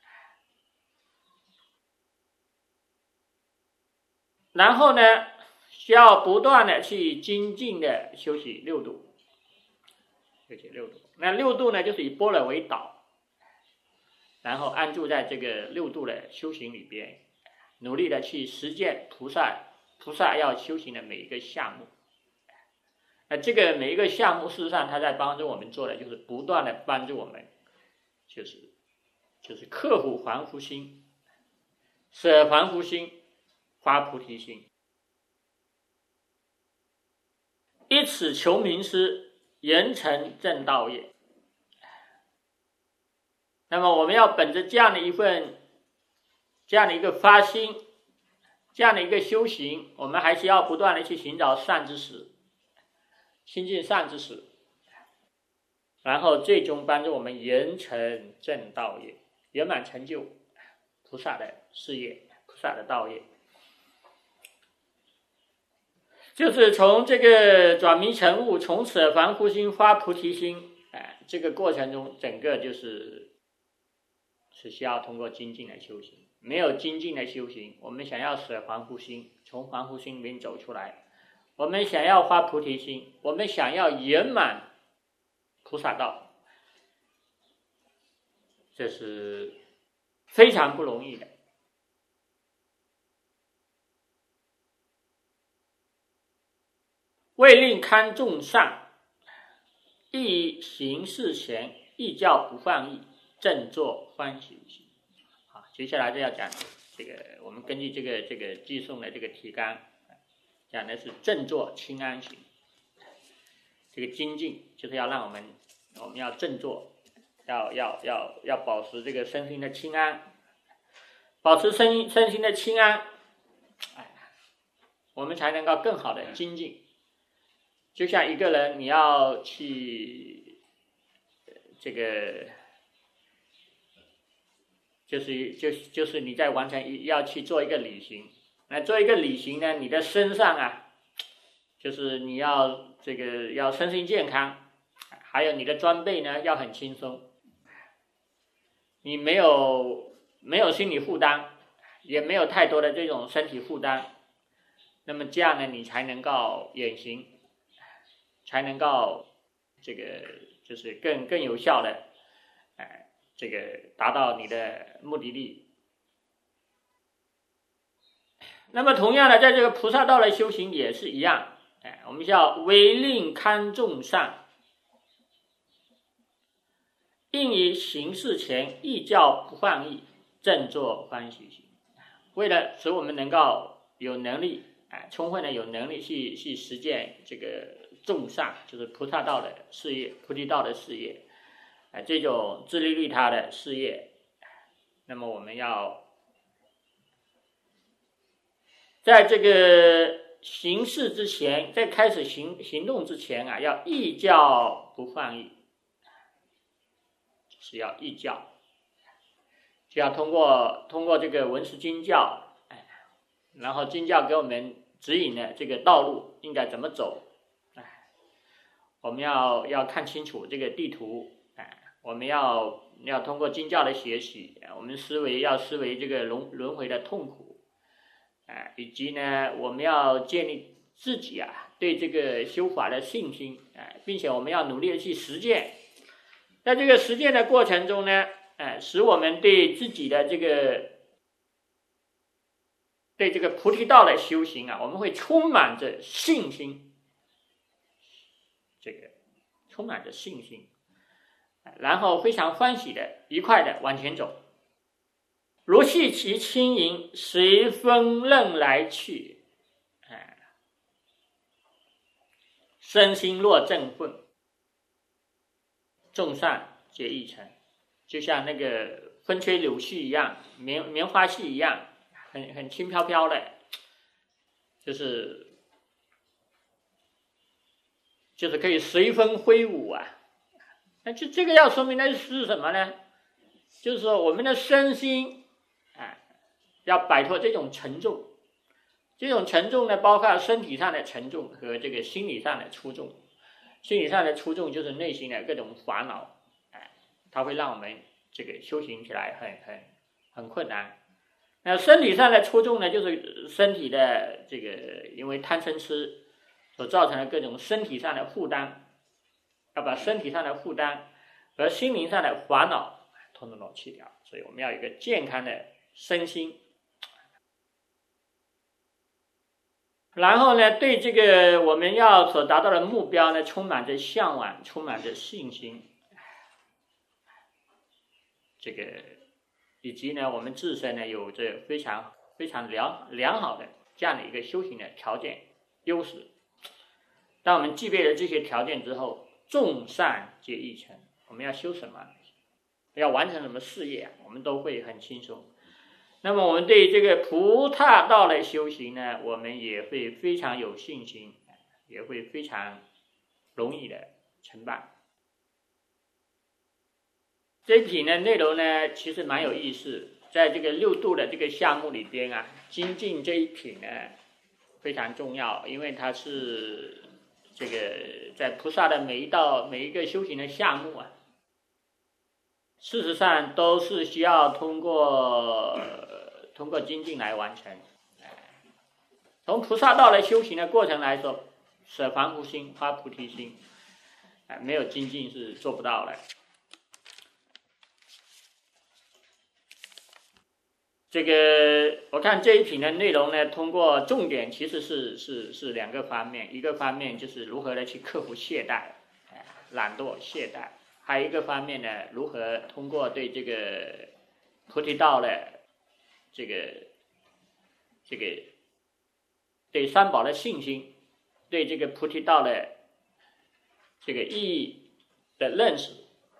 然后呢，需要不断的去精进的修习六度，修习六度。那六度呢，就是以般若为导，然后安住在这个六度的修行里边，努力的去实践菩萨菩萨要修行的每一个项目。那这个每一个项目，事实上他在帮助我们做的，就是不断的帮助我们，就是就是克服凡夫心，舍凡夫心，发菩提心，以此求名师，严成正道业。那么我们要本着这样的一份这样的一个发心，这样的一个修行，我们还是要不断的去寻找善知识，亲近善知识，然后最终帮助我们圆成正道业，圆满成就菩萨的事业，菩萨的道业。就是从这个转迷成悟，从舍凡夫心发菩提心，哎，这个过程中，整个就是是需要通过精进的修行。没有精进的修行，我们想要舍凡夫心，从凡夫心里面走出来，我们想要发菩提心，我们想要圆满菩萨道，这是非常不容易的。为令堪众善，亦行事前，亦教不放逸，正作欢喜心。好，接下来就要讲这个，我们根据这个这个寄送的这个提纲，讲的是正作清安行。这个精进就是要让我们，我们要正作，要要要要保持这个身心的清安，保持身身心的清安，哎，我们才能够更好的精进。 就像一个人你要去这个，就是就就是你在完成一要去做一个旅行，那做一个旅行呢，你的身上啊，就是你要这个要身心健康，还有你的装备呢要很轻松，你没有没有心理负担，也没有太多的这种身体负担，那么这样呢，你才能够远行，才能够这个就是更更有效的，哎，这个达到你的目的地。那么同样的，在这个菩萨道的修行也是一样，哎，我们叫唯令堪众善，应于行事前意教不放逸，正作欢喜心。为了使我们能够有能力，哎，充分的有能力去去实践这个众善，就是菩萨道的事业、菩提道的事业，哎，这种自利利他的事业，那么我们要在这个行事之前，在开始行行动之前啊，要意教不放逸，是要意教，就要通过通过这个文识经教，哎，然后经教给我们指引的这个道路应该怎么走，哎，我们要要看清楚这个地图，哎，我们要要通过经教的学习，我们思维要思维这个轮轮回的痛苦，哎，以及呢，我们要建立自己啊对这个修法的信心，哎，并且我们要努力的去实践。在这个实践的过程中呢，哎，使我们对自己的这个对这个菩提道的修行啊，我们会充满着信心，这个充满着信心，然后非常欢喜的、愉快的往前走。如细其轻盈，随风任来去，哎，身心若振奋，众善皆易成，就像那个风吹柳絮一样，棉棉花絮一样，很很轻飘飘的，就是就是可以随风挥舞啊。那就这个要说明的是什么呢？就是说我们的身心，啊，要摆脱这种沉重。这种沉重呢，包括身体上的沉重和这个心理上的出众。心理上的出众就是内心的各种烦恼，哎，它会让我们这个修行起来很很很困难。那身体上的出众呢，就是身体的这个因为贪嗔痴所造成的各种身体上的负担，要把身体上的负担和心灵上的烦恼统统都去掉。所以我们要有一个健康的身心。然后呢，对这个我们要所达到的目标呢，充满着向往，充满着信心。这个以及呢，我们自身呢有着非常非常良良好的这样的一个修行的条件优势。当我们具备了这些条件之后，众善皆易成。我们要修什么，要完成什么事业，我们都会很轻松。那么我们对这个菩萨道的修行呢，我们也会非常有信心，也会非常容易的承办。这一品的内容呢，其实蛮有意思。在这个六度的这个项目里边啊，精进这一品呢非常重要，因为它是这个在菩萨的每一道每一个修行的项目啊，事实上都是需要通过通过精进来完成。从菩萨道的修行的过程来说，舍凡夫心，发菩提心，没有精进是做不到的。这个我看这一品的内容呢，通过重点其实是是是两个方面，一个方面就是如何的去克服懈怠、懒惰、懈怠，还有一个方面呢，如何通过对这个菩提道的这个这个对三宝的信心，对这个菩提道的这个意义的认识，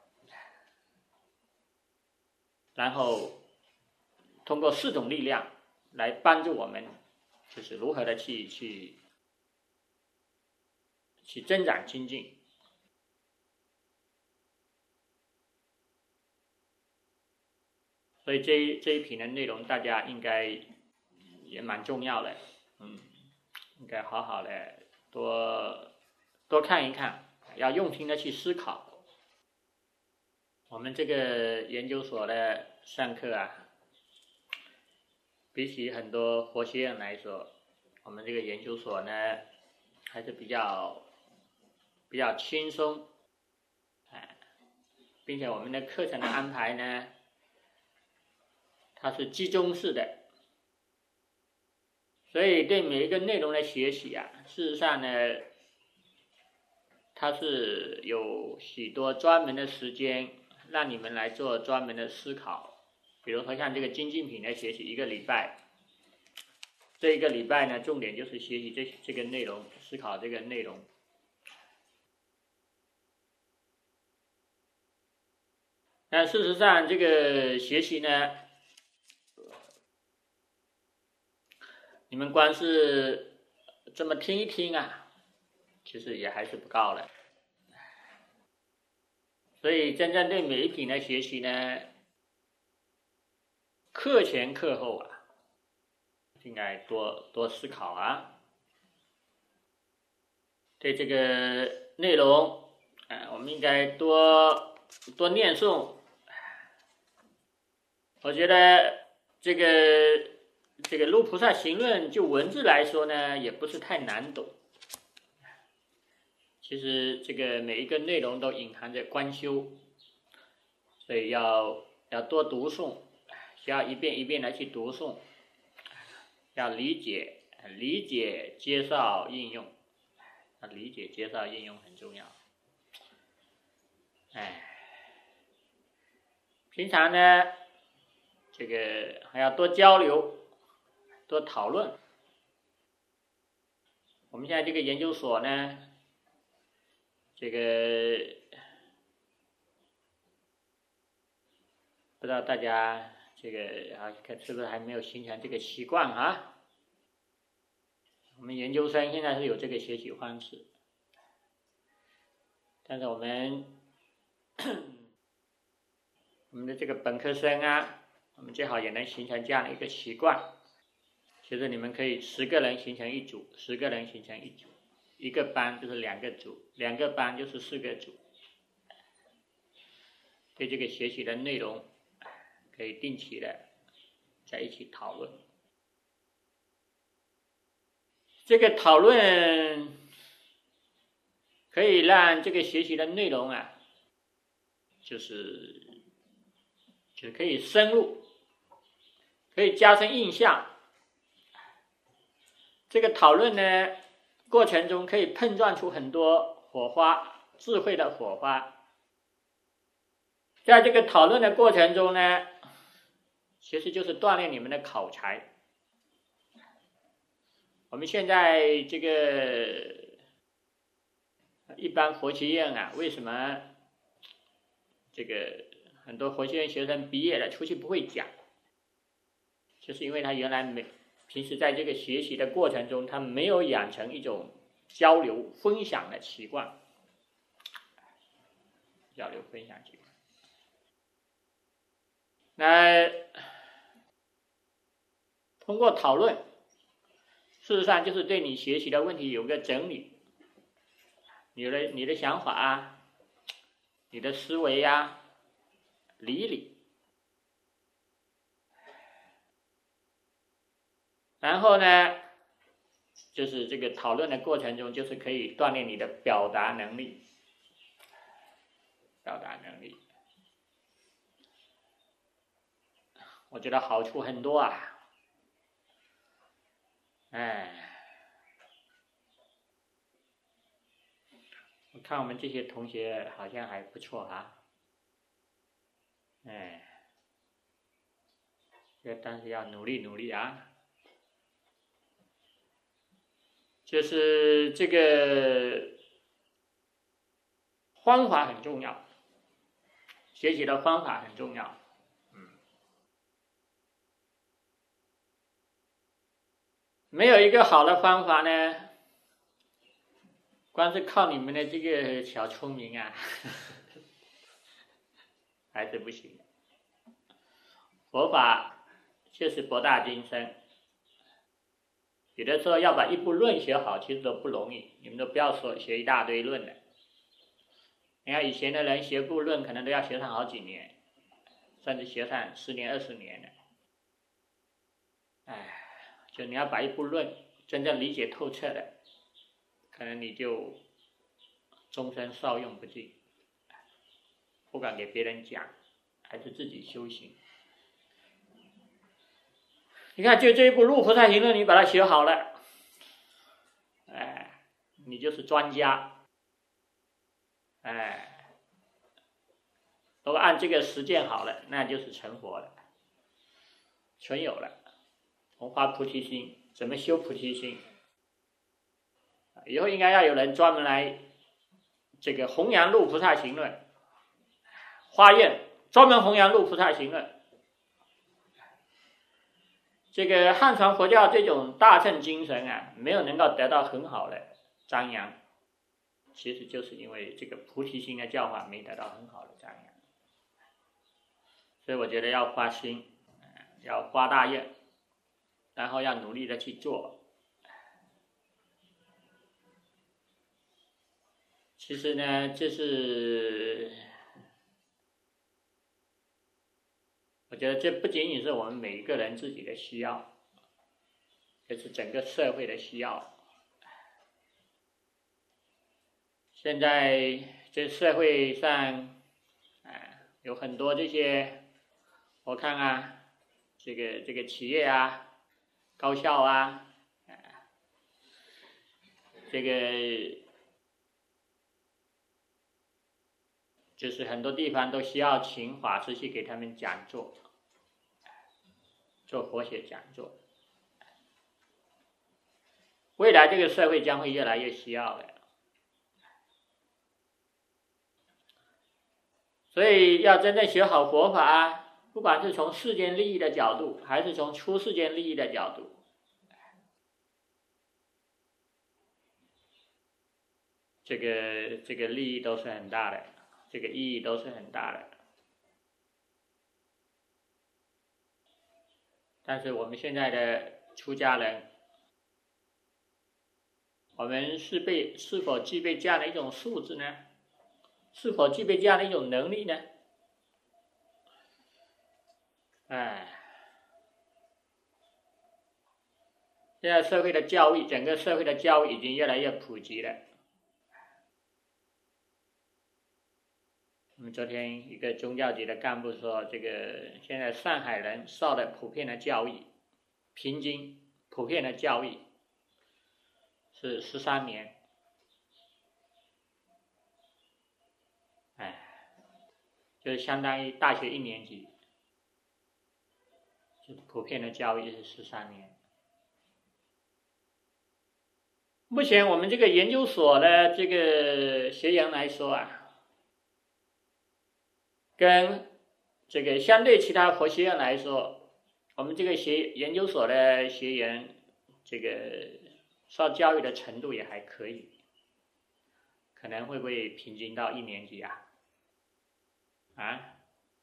然后通过四种力量来帮助我们，就是如何的去去去增长精进。所以这一这一品的内容，大家应该也蛮重要的，嗯，应该好好的多多看一看，要用心的去思考。我们这个研究所的上课啊，比起很多佛学院来说，我们这个研究所呢还是比较比较轻松，哎，并且我们的课程的安排呢，它是集中式的，所以对每一个内容的学习啊，事实上呢，它是有许多专门的时间让你们来做专门的思考。比如说像这个精进品的学习，一个礼拜，这一个礼拜呢，重点就是学习这这个内容，思考这个内容。但事实上，这个学习呢，你们光是这么听一听啊，其实也还是不够的。所以真正对每一品的学习呢，课前课后啊，应该多多思考啊。对这个内容，呃，我们应该多多念诵。我觉得这个这个《入菩萨行论》就文字来说呢，也不是太难懂。其实这个每一个内容都隐含着观修，所以要要多读诵，需要一遍一遍的去读诵，要理解、理解、接受、应用。啊，理解、接受、应用很重要。哎，平常呢，这个还要多交流、多讨论。我们现在这个研究所呢，这个不知道大家这个啊，看是不是还没有形成这个习惯啊？我们研究生现在是有这个学习方式，但是我们我们的这个本科生啊，我们最好也能形成这样的一个习惯。其实你们可以十个人形成一组，十个人形成一组，一个班就是两个组，两个班就是四个组。对这个学习的内容，可以定期的在一起讨论。这个讨论可以让这个学习的内容啊，就是就可以深入，可以加深印象。这个讨论呢过程中可以碰撞出很多火花，智慧的火花。在这个讨论的过程中呢，其实就是锻炼你们的口才。我们现在这个一般佛学院啊，为什么这个很多佛学院学生毕业了出去不会讲？就是因为他原来没平时在这个学习的过程中，他没有养成一种交流分享的习惯。交流分享习惯。那通过讨论，事实上就是对你学习的问题有个整理，你的你的想法啊，你的思维啊，理一理。然后呢，就是这个讨论的过程中，就是可以锻炼你的表达能力，表达能力，我觉得好处很多啊。哎，我看我们这些同学好像还不错啊。哎，但是要努力努力啊。就是这个方法很重要，学习的方法很重要。嗯，没有一个好的方法呢， 光是靠你们的这个小聪明啊，还是不行。佛法确实博大精深，有的时候要把一部论学好，其实都不容易。你们都不要说学一大堆论了，你看以前的人学部论可能都要学上好几年，甚至学上十年、二十年的。哎，就你要把一部论真正理解透彻的，可能你就终身受用不尽，不敢给别人讲，还是自己修行。你看，就这一部《入菩萨行论》，你把它学好了，哎，你就是专家，哎，都按这个实践好了，那就是成佛了，纯有了，弘发菩提心。怎么修菩提心？以后应该要有人专门来这个弘扬《入菩萨行论》，花院专门弘扬《入菩萨行论》。这个汉传佛教这种大乘精神啊，没有能够得到很好的张扬，其实就是因为这个菩提心的教法没得到很好的张扬。所以我觉得要发心，要发大愿，然后要努力的去做。其实呢，就是我觉得这不仅仅是我们每一个人自己的需要，这是整个社会的需要。现在这社会上，啊，有很多这些，我看啊，这个这个企业啊，高校啊，啊这个就是很多地方都需要请法师去给他们讲座，做佛学讲座。未来这个社会将会越来越需要的，所以要真正学好佛法，不管是从世间利益的角度，还是从出世间利益的角度，这个这个利益都是很大的，这个意义都是很大的。但是我们现在的出家人，我们是被是否具备这样的一种素质呢？是否具备这样的一种能力呢？哎，现在社会的教育，整个社会的教育已经越来越普及了。我们昨天一个宗教局的干部说，这个现在上海人受的普遍的教育，平均普遍的教育是十三年，哎，就相当于大学一年级，就普遍的教育是十三年。目前我们这个研究所的这个学员来说啊，跟这个相对其他佛学院来说，我们这个学研究所的学员，这个受教育的程度也还可以，可能会不会平均到一年级啊？啊，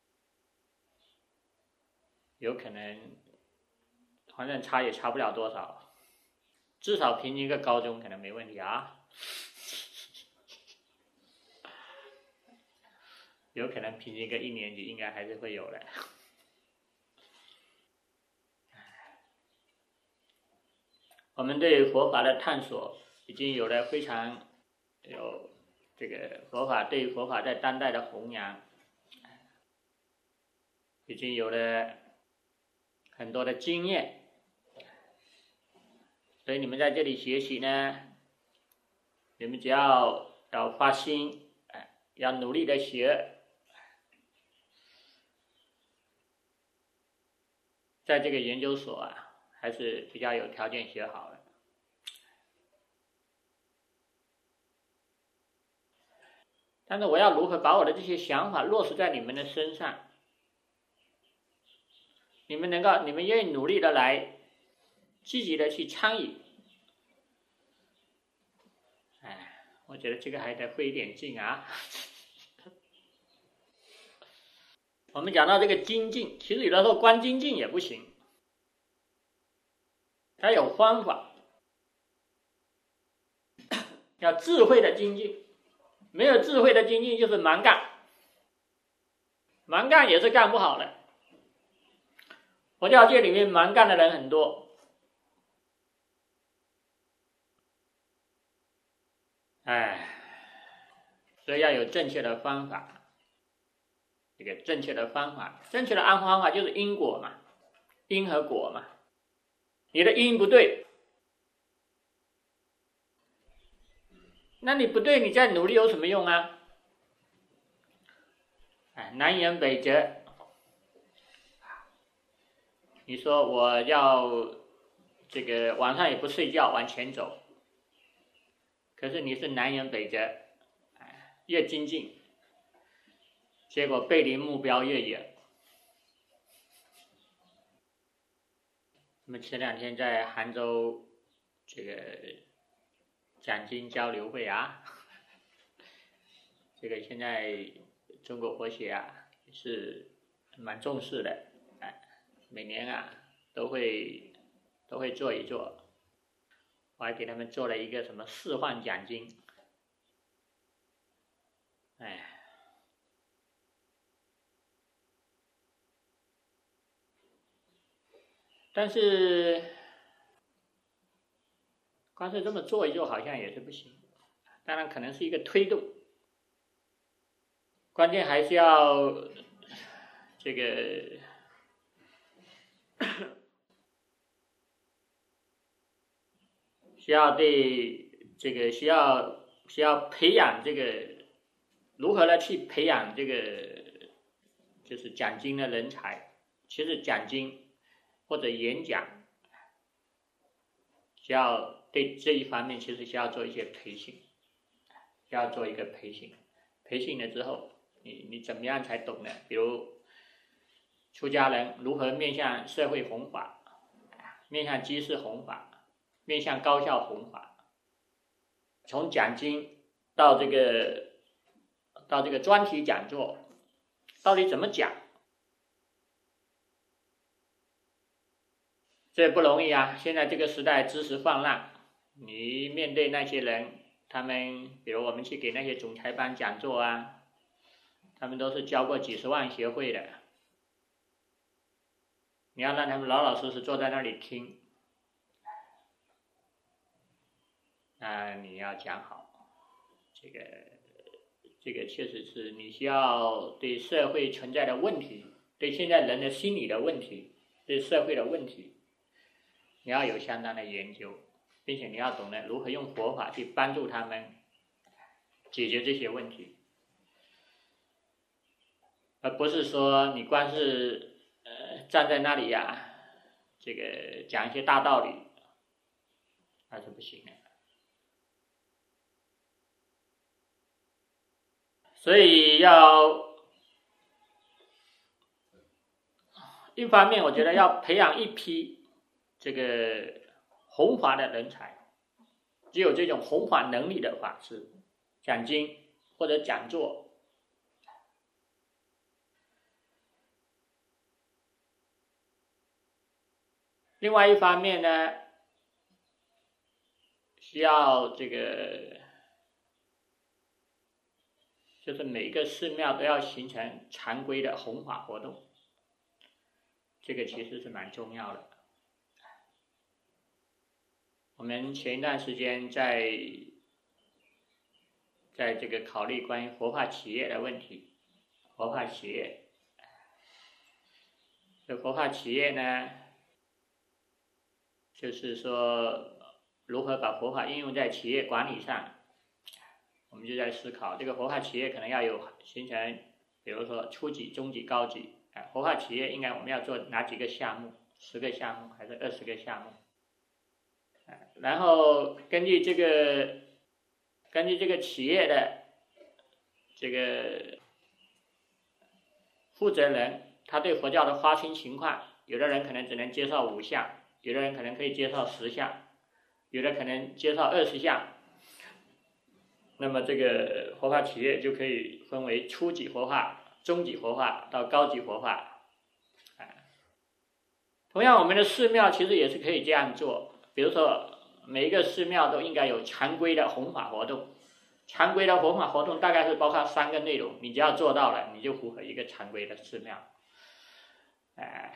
有可能，反正差也差不了多少，至少平均一个高中可能没问题啊。有可能平均一个一年级应该还是会有的。我们对佛法的探索已经有了非常有这个佛法对佛法在当代的弘扬，已经有了很多的经验，所以你们在这里学习呢，你们只要要发心，要努力的学。在这个研究所啊，还是比较有条件学好的。但是我要如何把我的这些想法落实在你们的身上？你们能够，你们愿意努力的来，积极的去参与，哎， 我觉得这个还得费一点劲啊。我们讲到这个精进，其实有的时候光精进也不行，它有方法，要智慧的精进。没有智慧的精进就是蛮干，蛮干也是干不好的。佛教界里面蛮干的人很多，哎，所以要有正确的方法。这个正确的方法，正确的安方法就是因果嘛，因和果嘛。你的因不对，那你不对，你再努力有什么用啊？哎，南辕北辙。你说我要这个晚上也不睡觉往前走，可是你是南辕北辙，越精进，结果背离目标越远。那么前两天在杭州这个讲经交流会啊，这个现在中国佛学啊是蛮重视的，哎，每年啊都会都会做一做。我还给他们做了一个什么释幻讲经，哎。但是光是这么做一做好像也是不行，当然可能是一个推动，关键还是要这个需要对这个需要需要培养这个如何来去培养这个就是讲经的人才。其实讲经或者演讲，需要对这一方面其实需要做一些培训，需要做一个培训。培训了之后，你你怎么样才懂呢？比如出家人如何面向社会弘法，面向居士弘法，面向高校弘法，从讲经到这个到这个专题讲座，到底怎么讲？这不容易啊！现在这个时代知识泛滥，你面对那些人，他们比如我们去给那些总裁班讲座啊，他们都是交过几十万学费的，你要让他们老老实实坐在那里听，那你要讲好，这个这个确实是你需要对社会存在的问题，对现在人的心理的问题，对社会的问题，你要有相当的研究，并且你要懂得如何用佛法去帮助他们解决这些问题，而不是说你光是呃站在那里呀、啊，这个讲一些大道理，那是不行的。所以要一方面，我觉得要培养一批这个弘法的人才，只有这种弘法能力的法师，讲经或者讲座，另外一方面呢，需要这个就是每个寺庙都要形成常规的弘法活动，这个其实是蛮重要的。我们前一段时间在在这个考虑关于佛法企业的问题，佛法企业，这佛法企业呢，就是说如何把佛法应用在企业管理上，我们就在思考这个佛法企业可能要有形成，比如说初级、中级、高级，哎，佛法企业应该我们要做哪几个项目？十个项目还是二十个项目？然后根据这个根据这个企业的这个负责人，他对佛教的发心情况，有的人可能只能接受五项，有的人可能可以接受十项，有的可能接受二十项， 那么这个活化企业就可以分为初级活化、中级活化到高级活化。同样，我们的寺庙其实也是可以这样做。比如说，每一个寺庙都应该有常规的弘法活动。常规的弘法活动大概是包括三个内容，你只要做到了，你就符合一个常规的寺庙。哎，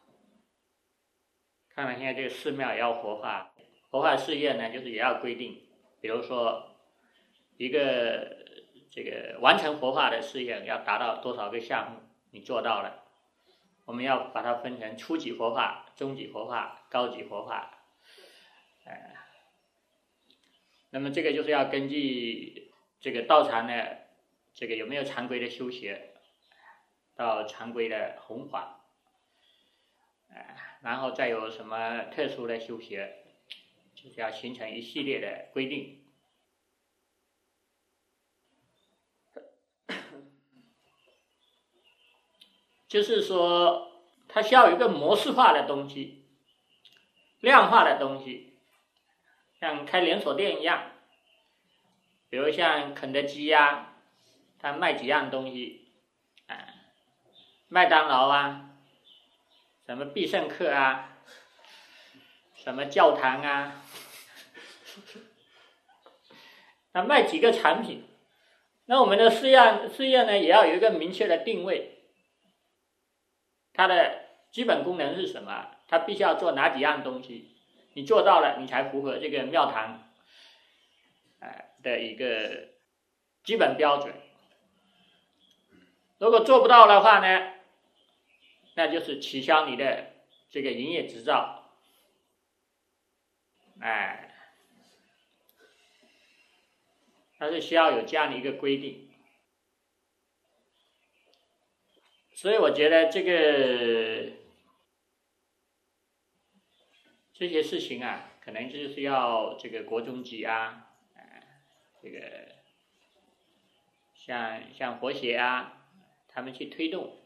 看来现在这个寺庙也要活化，活化事业呢，就是也要规定，比如说一个这个完成活化的事业要达到多少个项目，你做到了，我们要把它分成初级活化、中级活化、高级活化。哎，那么这个就是要根据这个道场呢，这个有没有常规的修学，到常规的弘法，哎，然后再有什么特殊的修学，就是要形成一系列的规定。就是说，它需要有一个模式化的东西，量化的东西，像开连锁店一样。比如像肯德基呀、啊，他卖几样东西，啊，麦当劳啊，什么必胜客啊，什么教堂啊，他卖几个产品。那我们的事业事业呢，也要有一个明确的定位，它的基本功能是什么？它必须要做哪几样东西？你做到了，你才符合这个庙堂，呃的一个基本标准。如果做不到的话呢，那就是取消你的这个营业执照。哎，它是需要有这样的一个规定。所以我觉得这个这些事情啊，可能就是要这个国中级啊，呃、这个像像活协啊，他们去推动。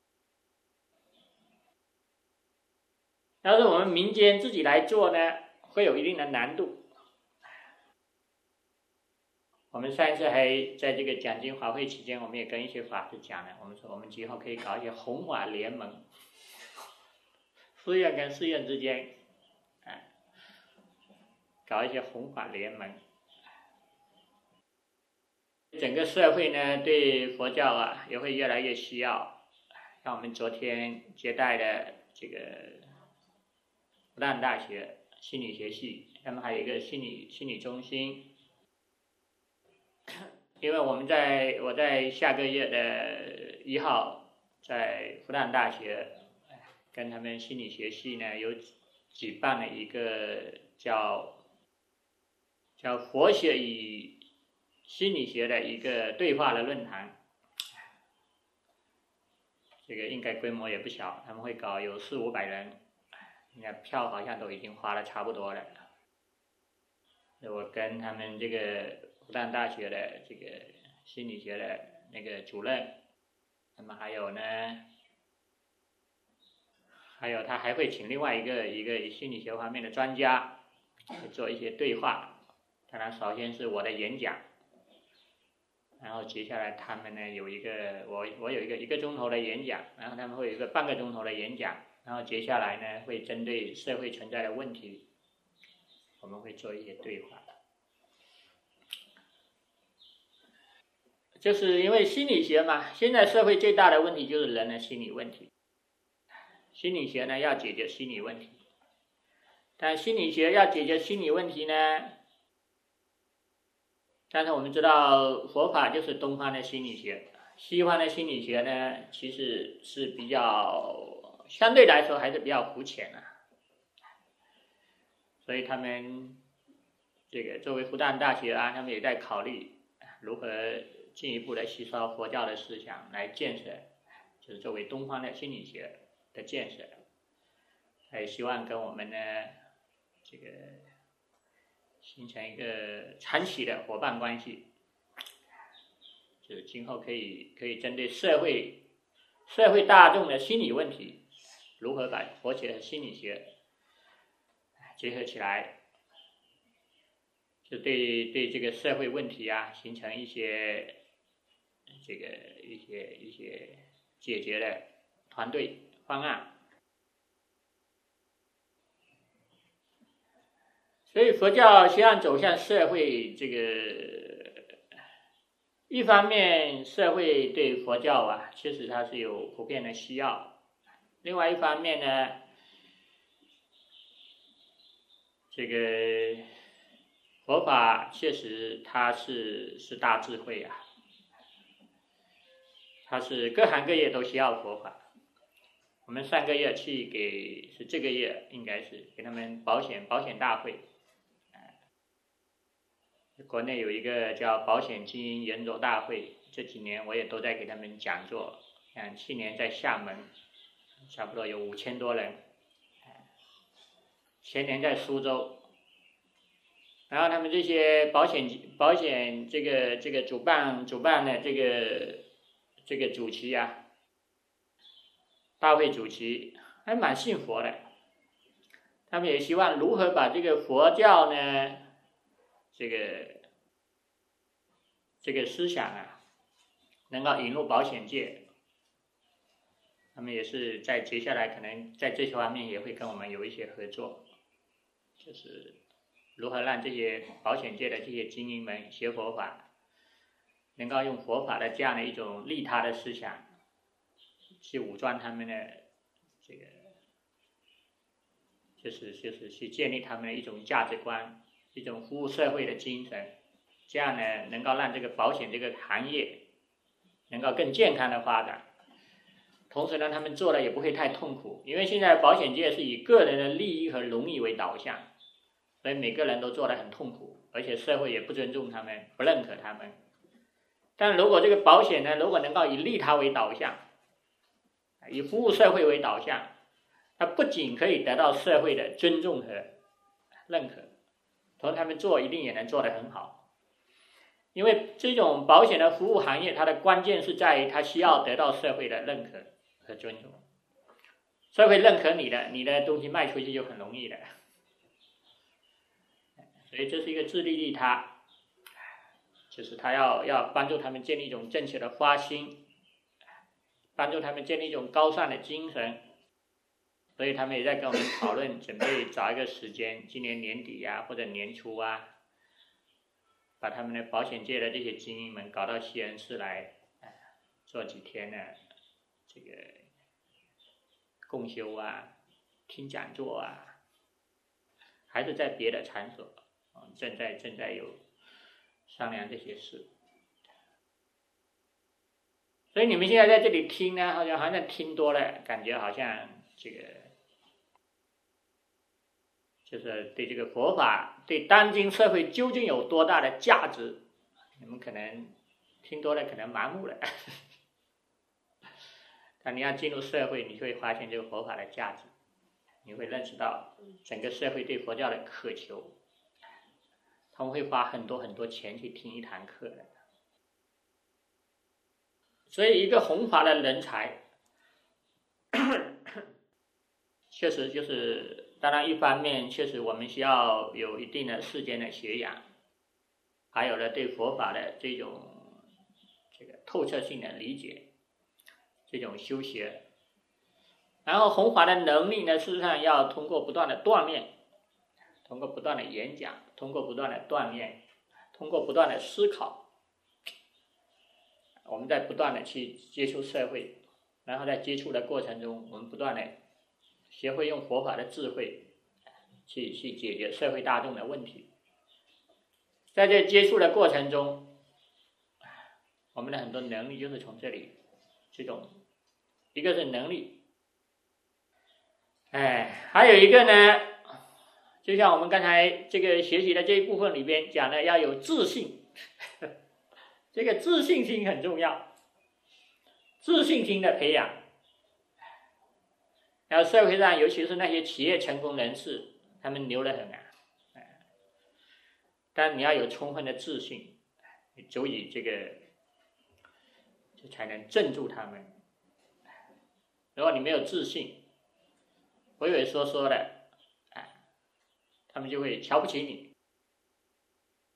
要是我们民间自己来做呢，会有一定的难度。我们上一次还在这个讲经法会期间，我们也跟一些法师讲了，我们说我们今后可以搞一些弘法联盟，寺院跟寺院之间，哎，搞一些弘法联盟。整个社会呢，对佛教啊也会越来越需要。像我们昨天接待的这个复旦大学心理学系，他们还有一个心理心理中心。因为我们在我在下个月的一号在复旦大学跟他们心理学系呢有举办了一个叫叫佛学与心理学的一个对话的论坛，这个应该规模也不小，他们会搞有四五百人，应该票好像都已经花了差不多了。我跟他们这个复旦大学的这个心理学的那个主任，那么还有呢，还有他还会请另外一个一个心理学方面的专家做一些对话。当然，首先是我的演讲，然后接下来他们呢有一个我我有一个一个钟头的演讲，然后他们会有一个半个钟头的演讲，然后接下来呢会针对社会存在的问题，我们会做一些对话。就是因为心理学嘛，现在社会最大的问题就是人的心理问题。心理学呢要解决心理问题，但心理学要解决心理问题呢，但是我们知道佛法就是东方的心理学，西方的心理学呢其实是比较相对来说还是比较肤浅的，所以他们这个作为复旦大学啊，他们也在考虑如何进一步的吸收佛教的思想来建设，就是作为东方的心理学的建设，还希望跟我们呢这个形成一个长期的伙伴关系，就是今后可以可以针对社会社会大众的心理问题，如何把佛学和心理学结合起来， 就对对这个社会问题啊，形成一些这个一些一些解决的团队方案。所以佛教希望走向社会，这个一方面社会对佛教啊，确实它是有普遍的需要；另外一方面呢，这个佛法确实它是是大智慧啊，它是各行各业都需要佛法。我们上个月去给是这个月应该是给他们保险保险大会。国内有一个叫保险精英圆桌大会，这几年我也都在给他们讲座。像去年在厦门，差不多有五千多人；前年在苏州，然后他们这些保险保险这个这个主办主办的这个这个主席啊，大会主席还蛮信佛的，他们也希望如何把这个佛教呢？这个这个思想啊，能够引入保险界，他们也是在接下来可能在这些方面也会跟我们有一些合作，就是如何让这些保险界的这些精英们学佛法，能够用佛法的这样的一种利他的思想，去武装他们的这个，就是就是去建立他们的一种价值观。一种服务社会的精神，这样呢，能够让这个保险这个行业能够更健康的发展，同时呢，他们做的也不会太痛苦，因为现在保险界是以个人的利益和荣誉为导向，所以每个人都做得很痛苦，而且社会也不尊重他们，不认可他们。但如果这个保险呢，如果能够以利他为导向，以服务社会为导向，它不仅可以得到社会的尊重和认可，同时他们做一定也能做得很好，因为这种保险的服务行业，它的关键是在于它需要得到社会的认可和尊重。社会认可你的，你的东西卖出去就很容易的。所以这是一个自利利他，就是他要要帮助他们建立一种正确的发心，帮助他们建立一种高尚的精神。所以他们也在跟我们讨论，准备找一个时间，今年年底啊，或者年初啊，把他们的保险界的这些精英们搞到西恩市来，做几天的这个共修啊，听讲座啊，还是在别的场所，正在正在有商量这些事。所以你们现在在这里听呢，好像好像听多了，感觉好像这个就是对这个佛法，对当今社会究竟有多大的价值，你们可能听多了，可能麻木了。但你要进入社会，你就会发现这个佛法的价值，你会认识到整个社会对佛教的渴求，他们会花很多很多钱去听一堂课的。所以一个弘法的人才，确实就是，当然一方面确实我们需要有一定的世间的学养，还有呢对佛法的这种这个透彻性的理解，这种修学。然后弘法的能力呢，事实上要通过不断的锻炼，通过不断的演讲，通过不断的锻炼，通过不断的思考，我们在不断的去接触社会，然后在接触的过程中，我们不断的学会用佛法的智慧去去解决社会大众的问题。在这接触的过程中，我们的很多能力就是从这里，这种一个是能力，哎，还有一个呢，就像我们刚才这个学习的这一部分里边讲的，要有自信，这个自信心很重要，自信心的培养。然后社会上，尤其是那些企业成功人士，他们牛得很啊，但你要有充分的自信，足以这个，就才能镇住他们。如果你没有自信，畏畏缩缩的，哎，他们就会瞧不起你。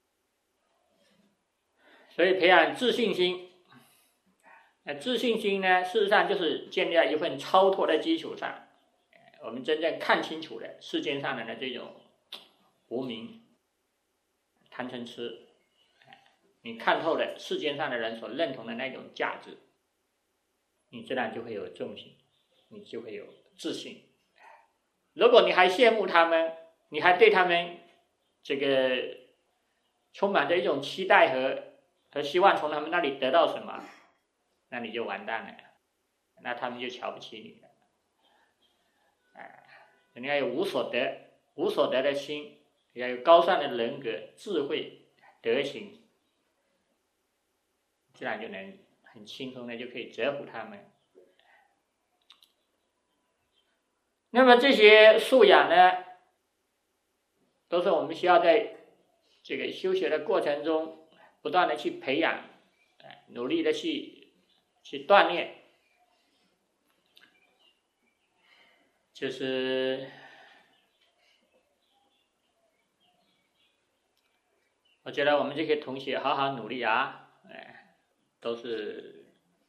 所以培养自信心。那自信心呢，事实上就是建立在一份超脱的基础上，我们真正看清楚了世间上人的这种无明、贪嗔痴，你看透了世间上的人所认同的那种价值，你自然就会有重心，你就会有自信。如果你还羡慕他们，你还对他们这个充满着一种期待和和希望从他们那里得到什么，那你就完蛋了，那他们就瞧不起你了。哎，你要有无所得、无所得的心，要有高尚的人格、智慧、德行，自然就能很轻松的就可以折服他们。那么这些素养呢，都是我们需要在这个修学的过程中不断的去培养，努力的去去锻炼。就是我觉得我们这些同学好好努力啊，哎，都是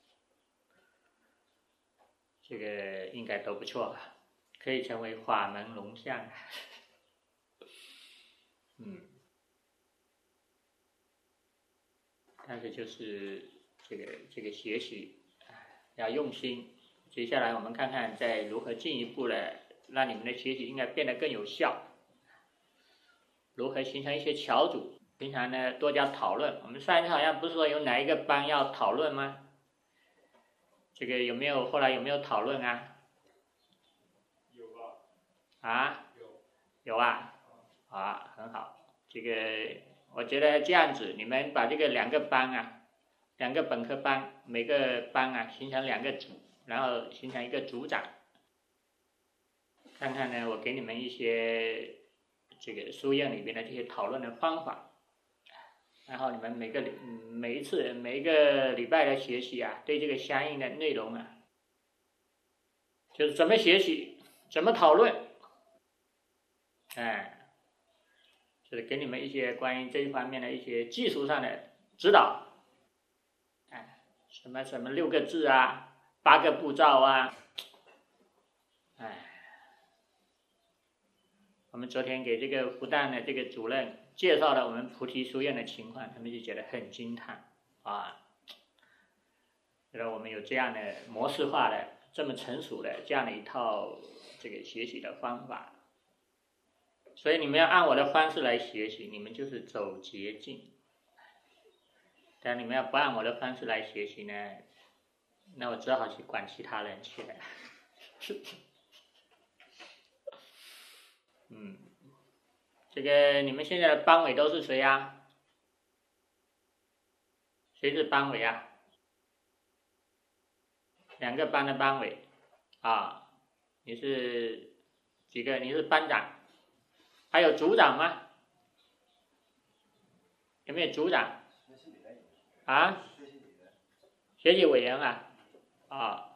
这个应该都不错，可以成为法门龙象。嗯，但是就是这个这个学习要用心。接下来我们看看再如何进一步的让你们的学习应该变得更有效，如何形成一些小组，平常呢多加讨论。我们上一次好像不是说有哪一个班要讨论吗？这个有没有后来有没有讨论啊？ 有吧？ 啊？ 有。 有啊？啊，很好。这个我觉得这样子，你们把这个两个班啊，两个本科班，每个班啊形成两个组，然后形成一个组长。看看呢，我给你们一些这个书院里边的这些讨论的方法，然后你们每个每一次每一个礼拜的学习啊，对这个相应的内容啊，就是怎么学习，怎么讨论，哎，就是给你们一些关于这一方面的一些技术上的指导，哎，什么什么六个字啊，八个步骤啊，哎。我们昨天给这个复旦的这个主任介绍了我们菩提书院的情况，他们就觉得很惊叹啊，觉得我们有这样的模式化的、这么成熟的这样的一套这个学习的方法。所以你们要按我的方式来学习，你们就是走捷径。但你们要不按我的方式来学习呢，那我只好去管其他人去了。嗯，这个你们现在的班委都是谁呀？谁是班委啊？两个班的班委啊，你是几个？你是班长，还有组长吗？有没有组长？啊？学习委员啊？啊，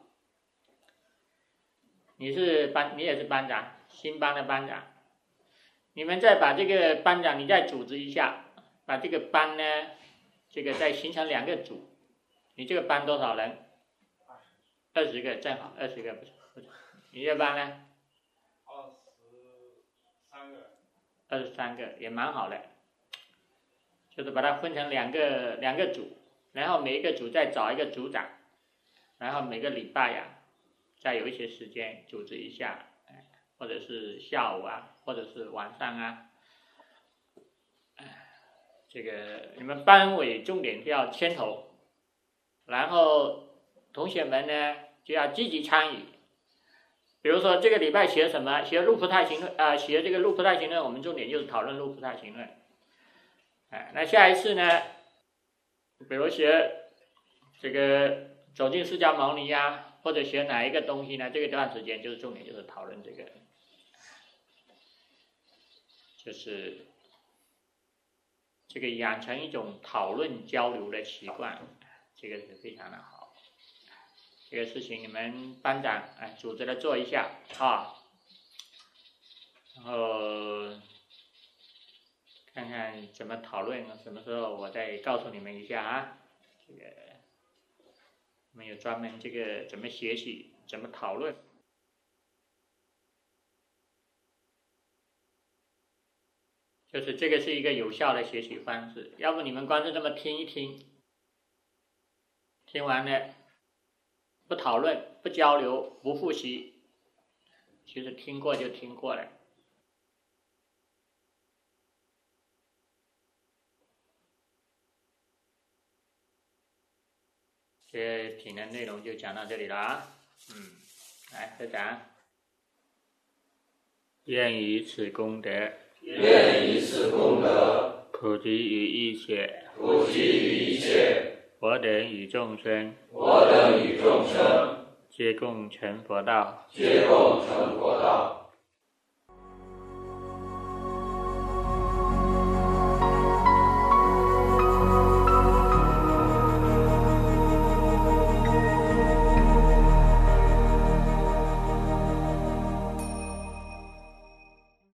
你是班，你也是班长，新班的班长。你们再把这个班长，你再组织一下，把这个班呢，这个再形成两个组。你这个班多少人？二十个，正好二十个不是不是。你这班呢？ 二十三个。 二十三个也蛮好的，就是把它分成两个两个组，然后每一个组再找一个组长，然后每个礼拜呀、啊，再有一些时间组织一下。或者是下午啊，或者是晚上啊，这个你们班委重点就要牵头，然后同学们呢就要积极参与。比如说这个礼拜学什么？学入菩萨行论啊、呃，学这个入菩萨行论，我们重点就是讨论入菩萨行论。哎，那下一次呢，比如学这个走进释迦牟尼呀、啊，或者学哪一个东西呢？这个段时间就是重点就是讨论这个。就是这个养成一种讨论交流的习惯，这个是非常的好。这个事情你们班长哎组织的做一下啊，然后看看怎么讨论，什么时候我再告诉你们一下啊。这个我们有专门这个怎么学习，怎么讨论。就是这个是一个有效的学习方式，要不你们光是这么听一听，听完了不讨论、不交流、不复习，其实听过就听过了。这体能内容就讲到这里了啊。嗯，来再讲。愿以此功德， 愿以此功德， 普及于一切， 普及于一切， 我等与众生， 我等与众生， 皆共成佛道， 皆共成佛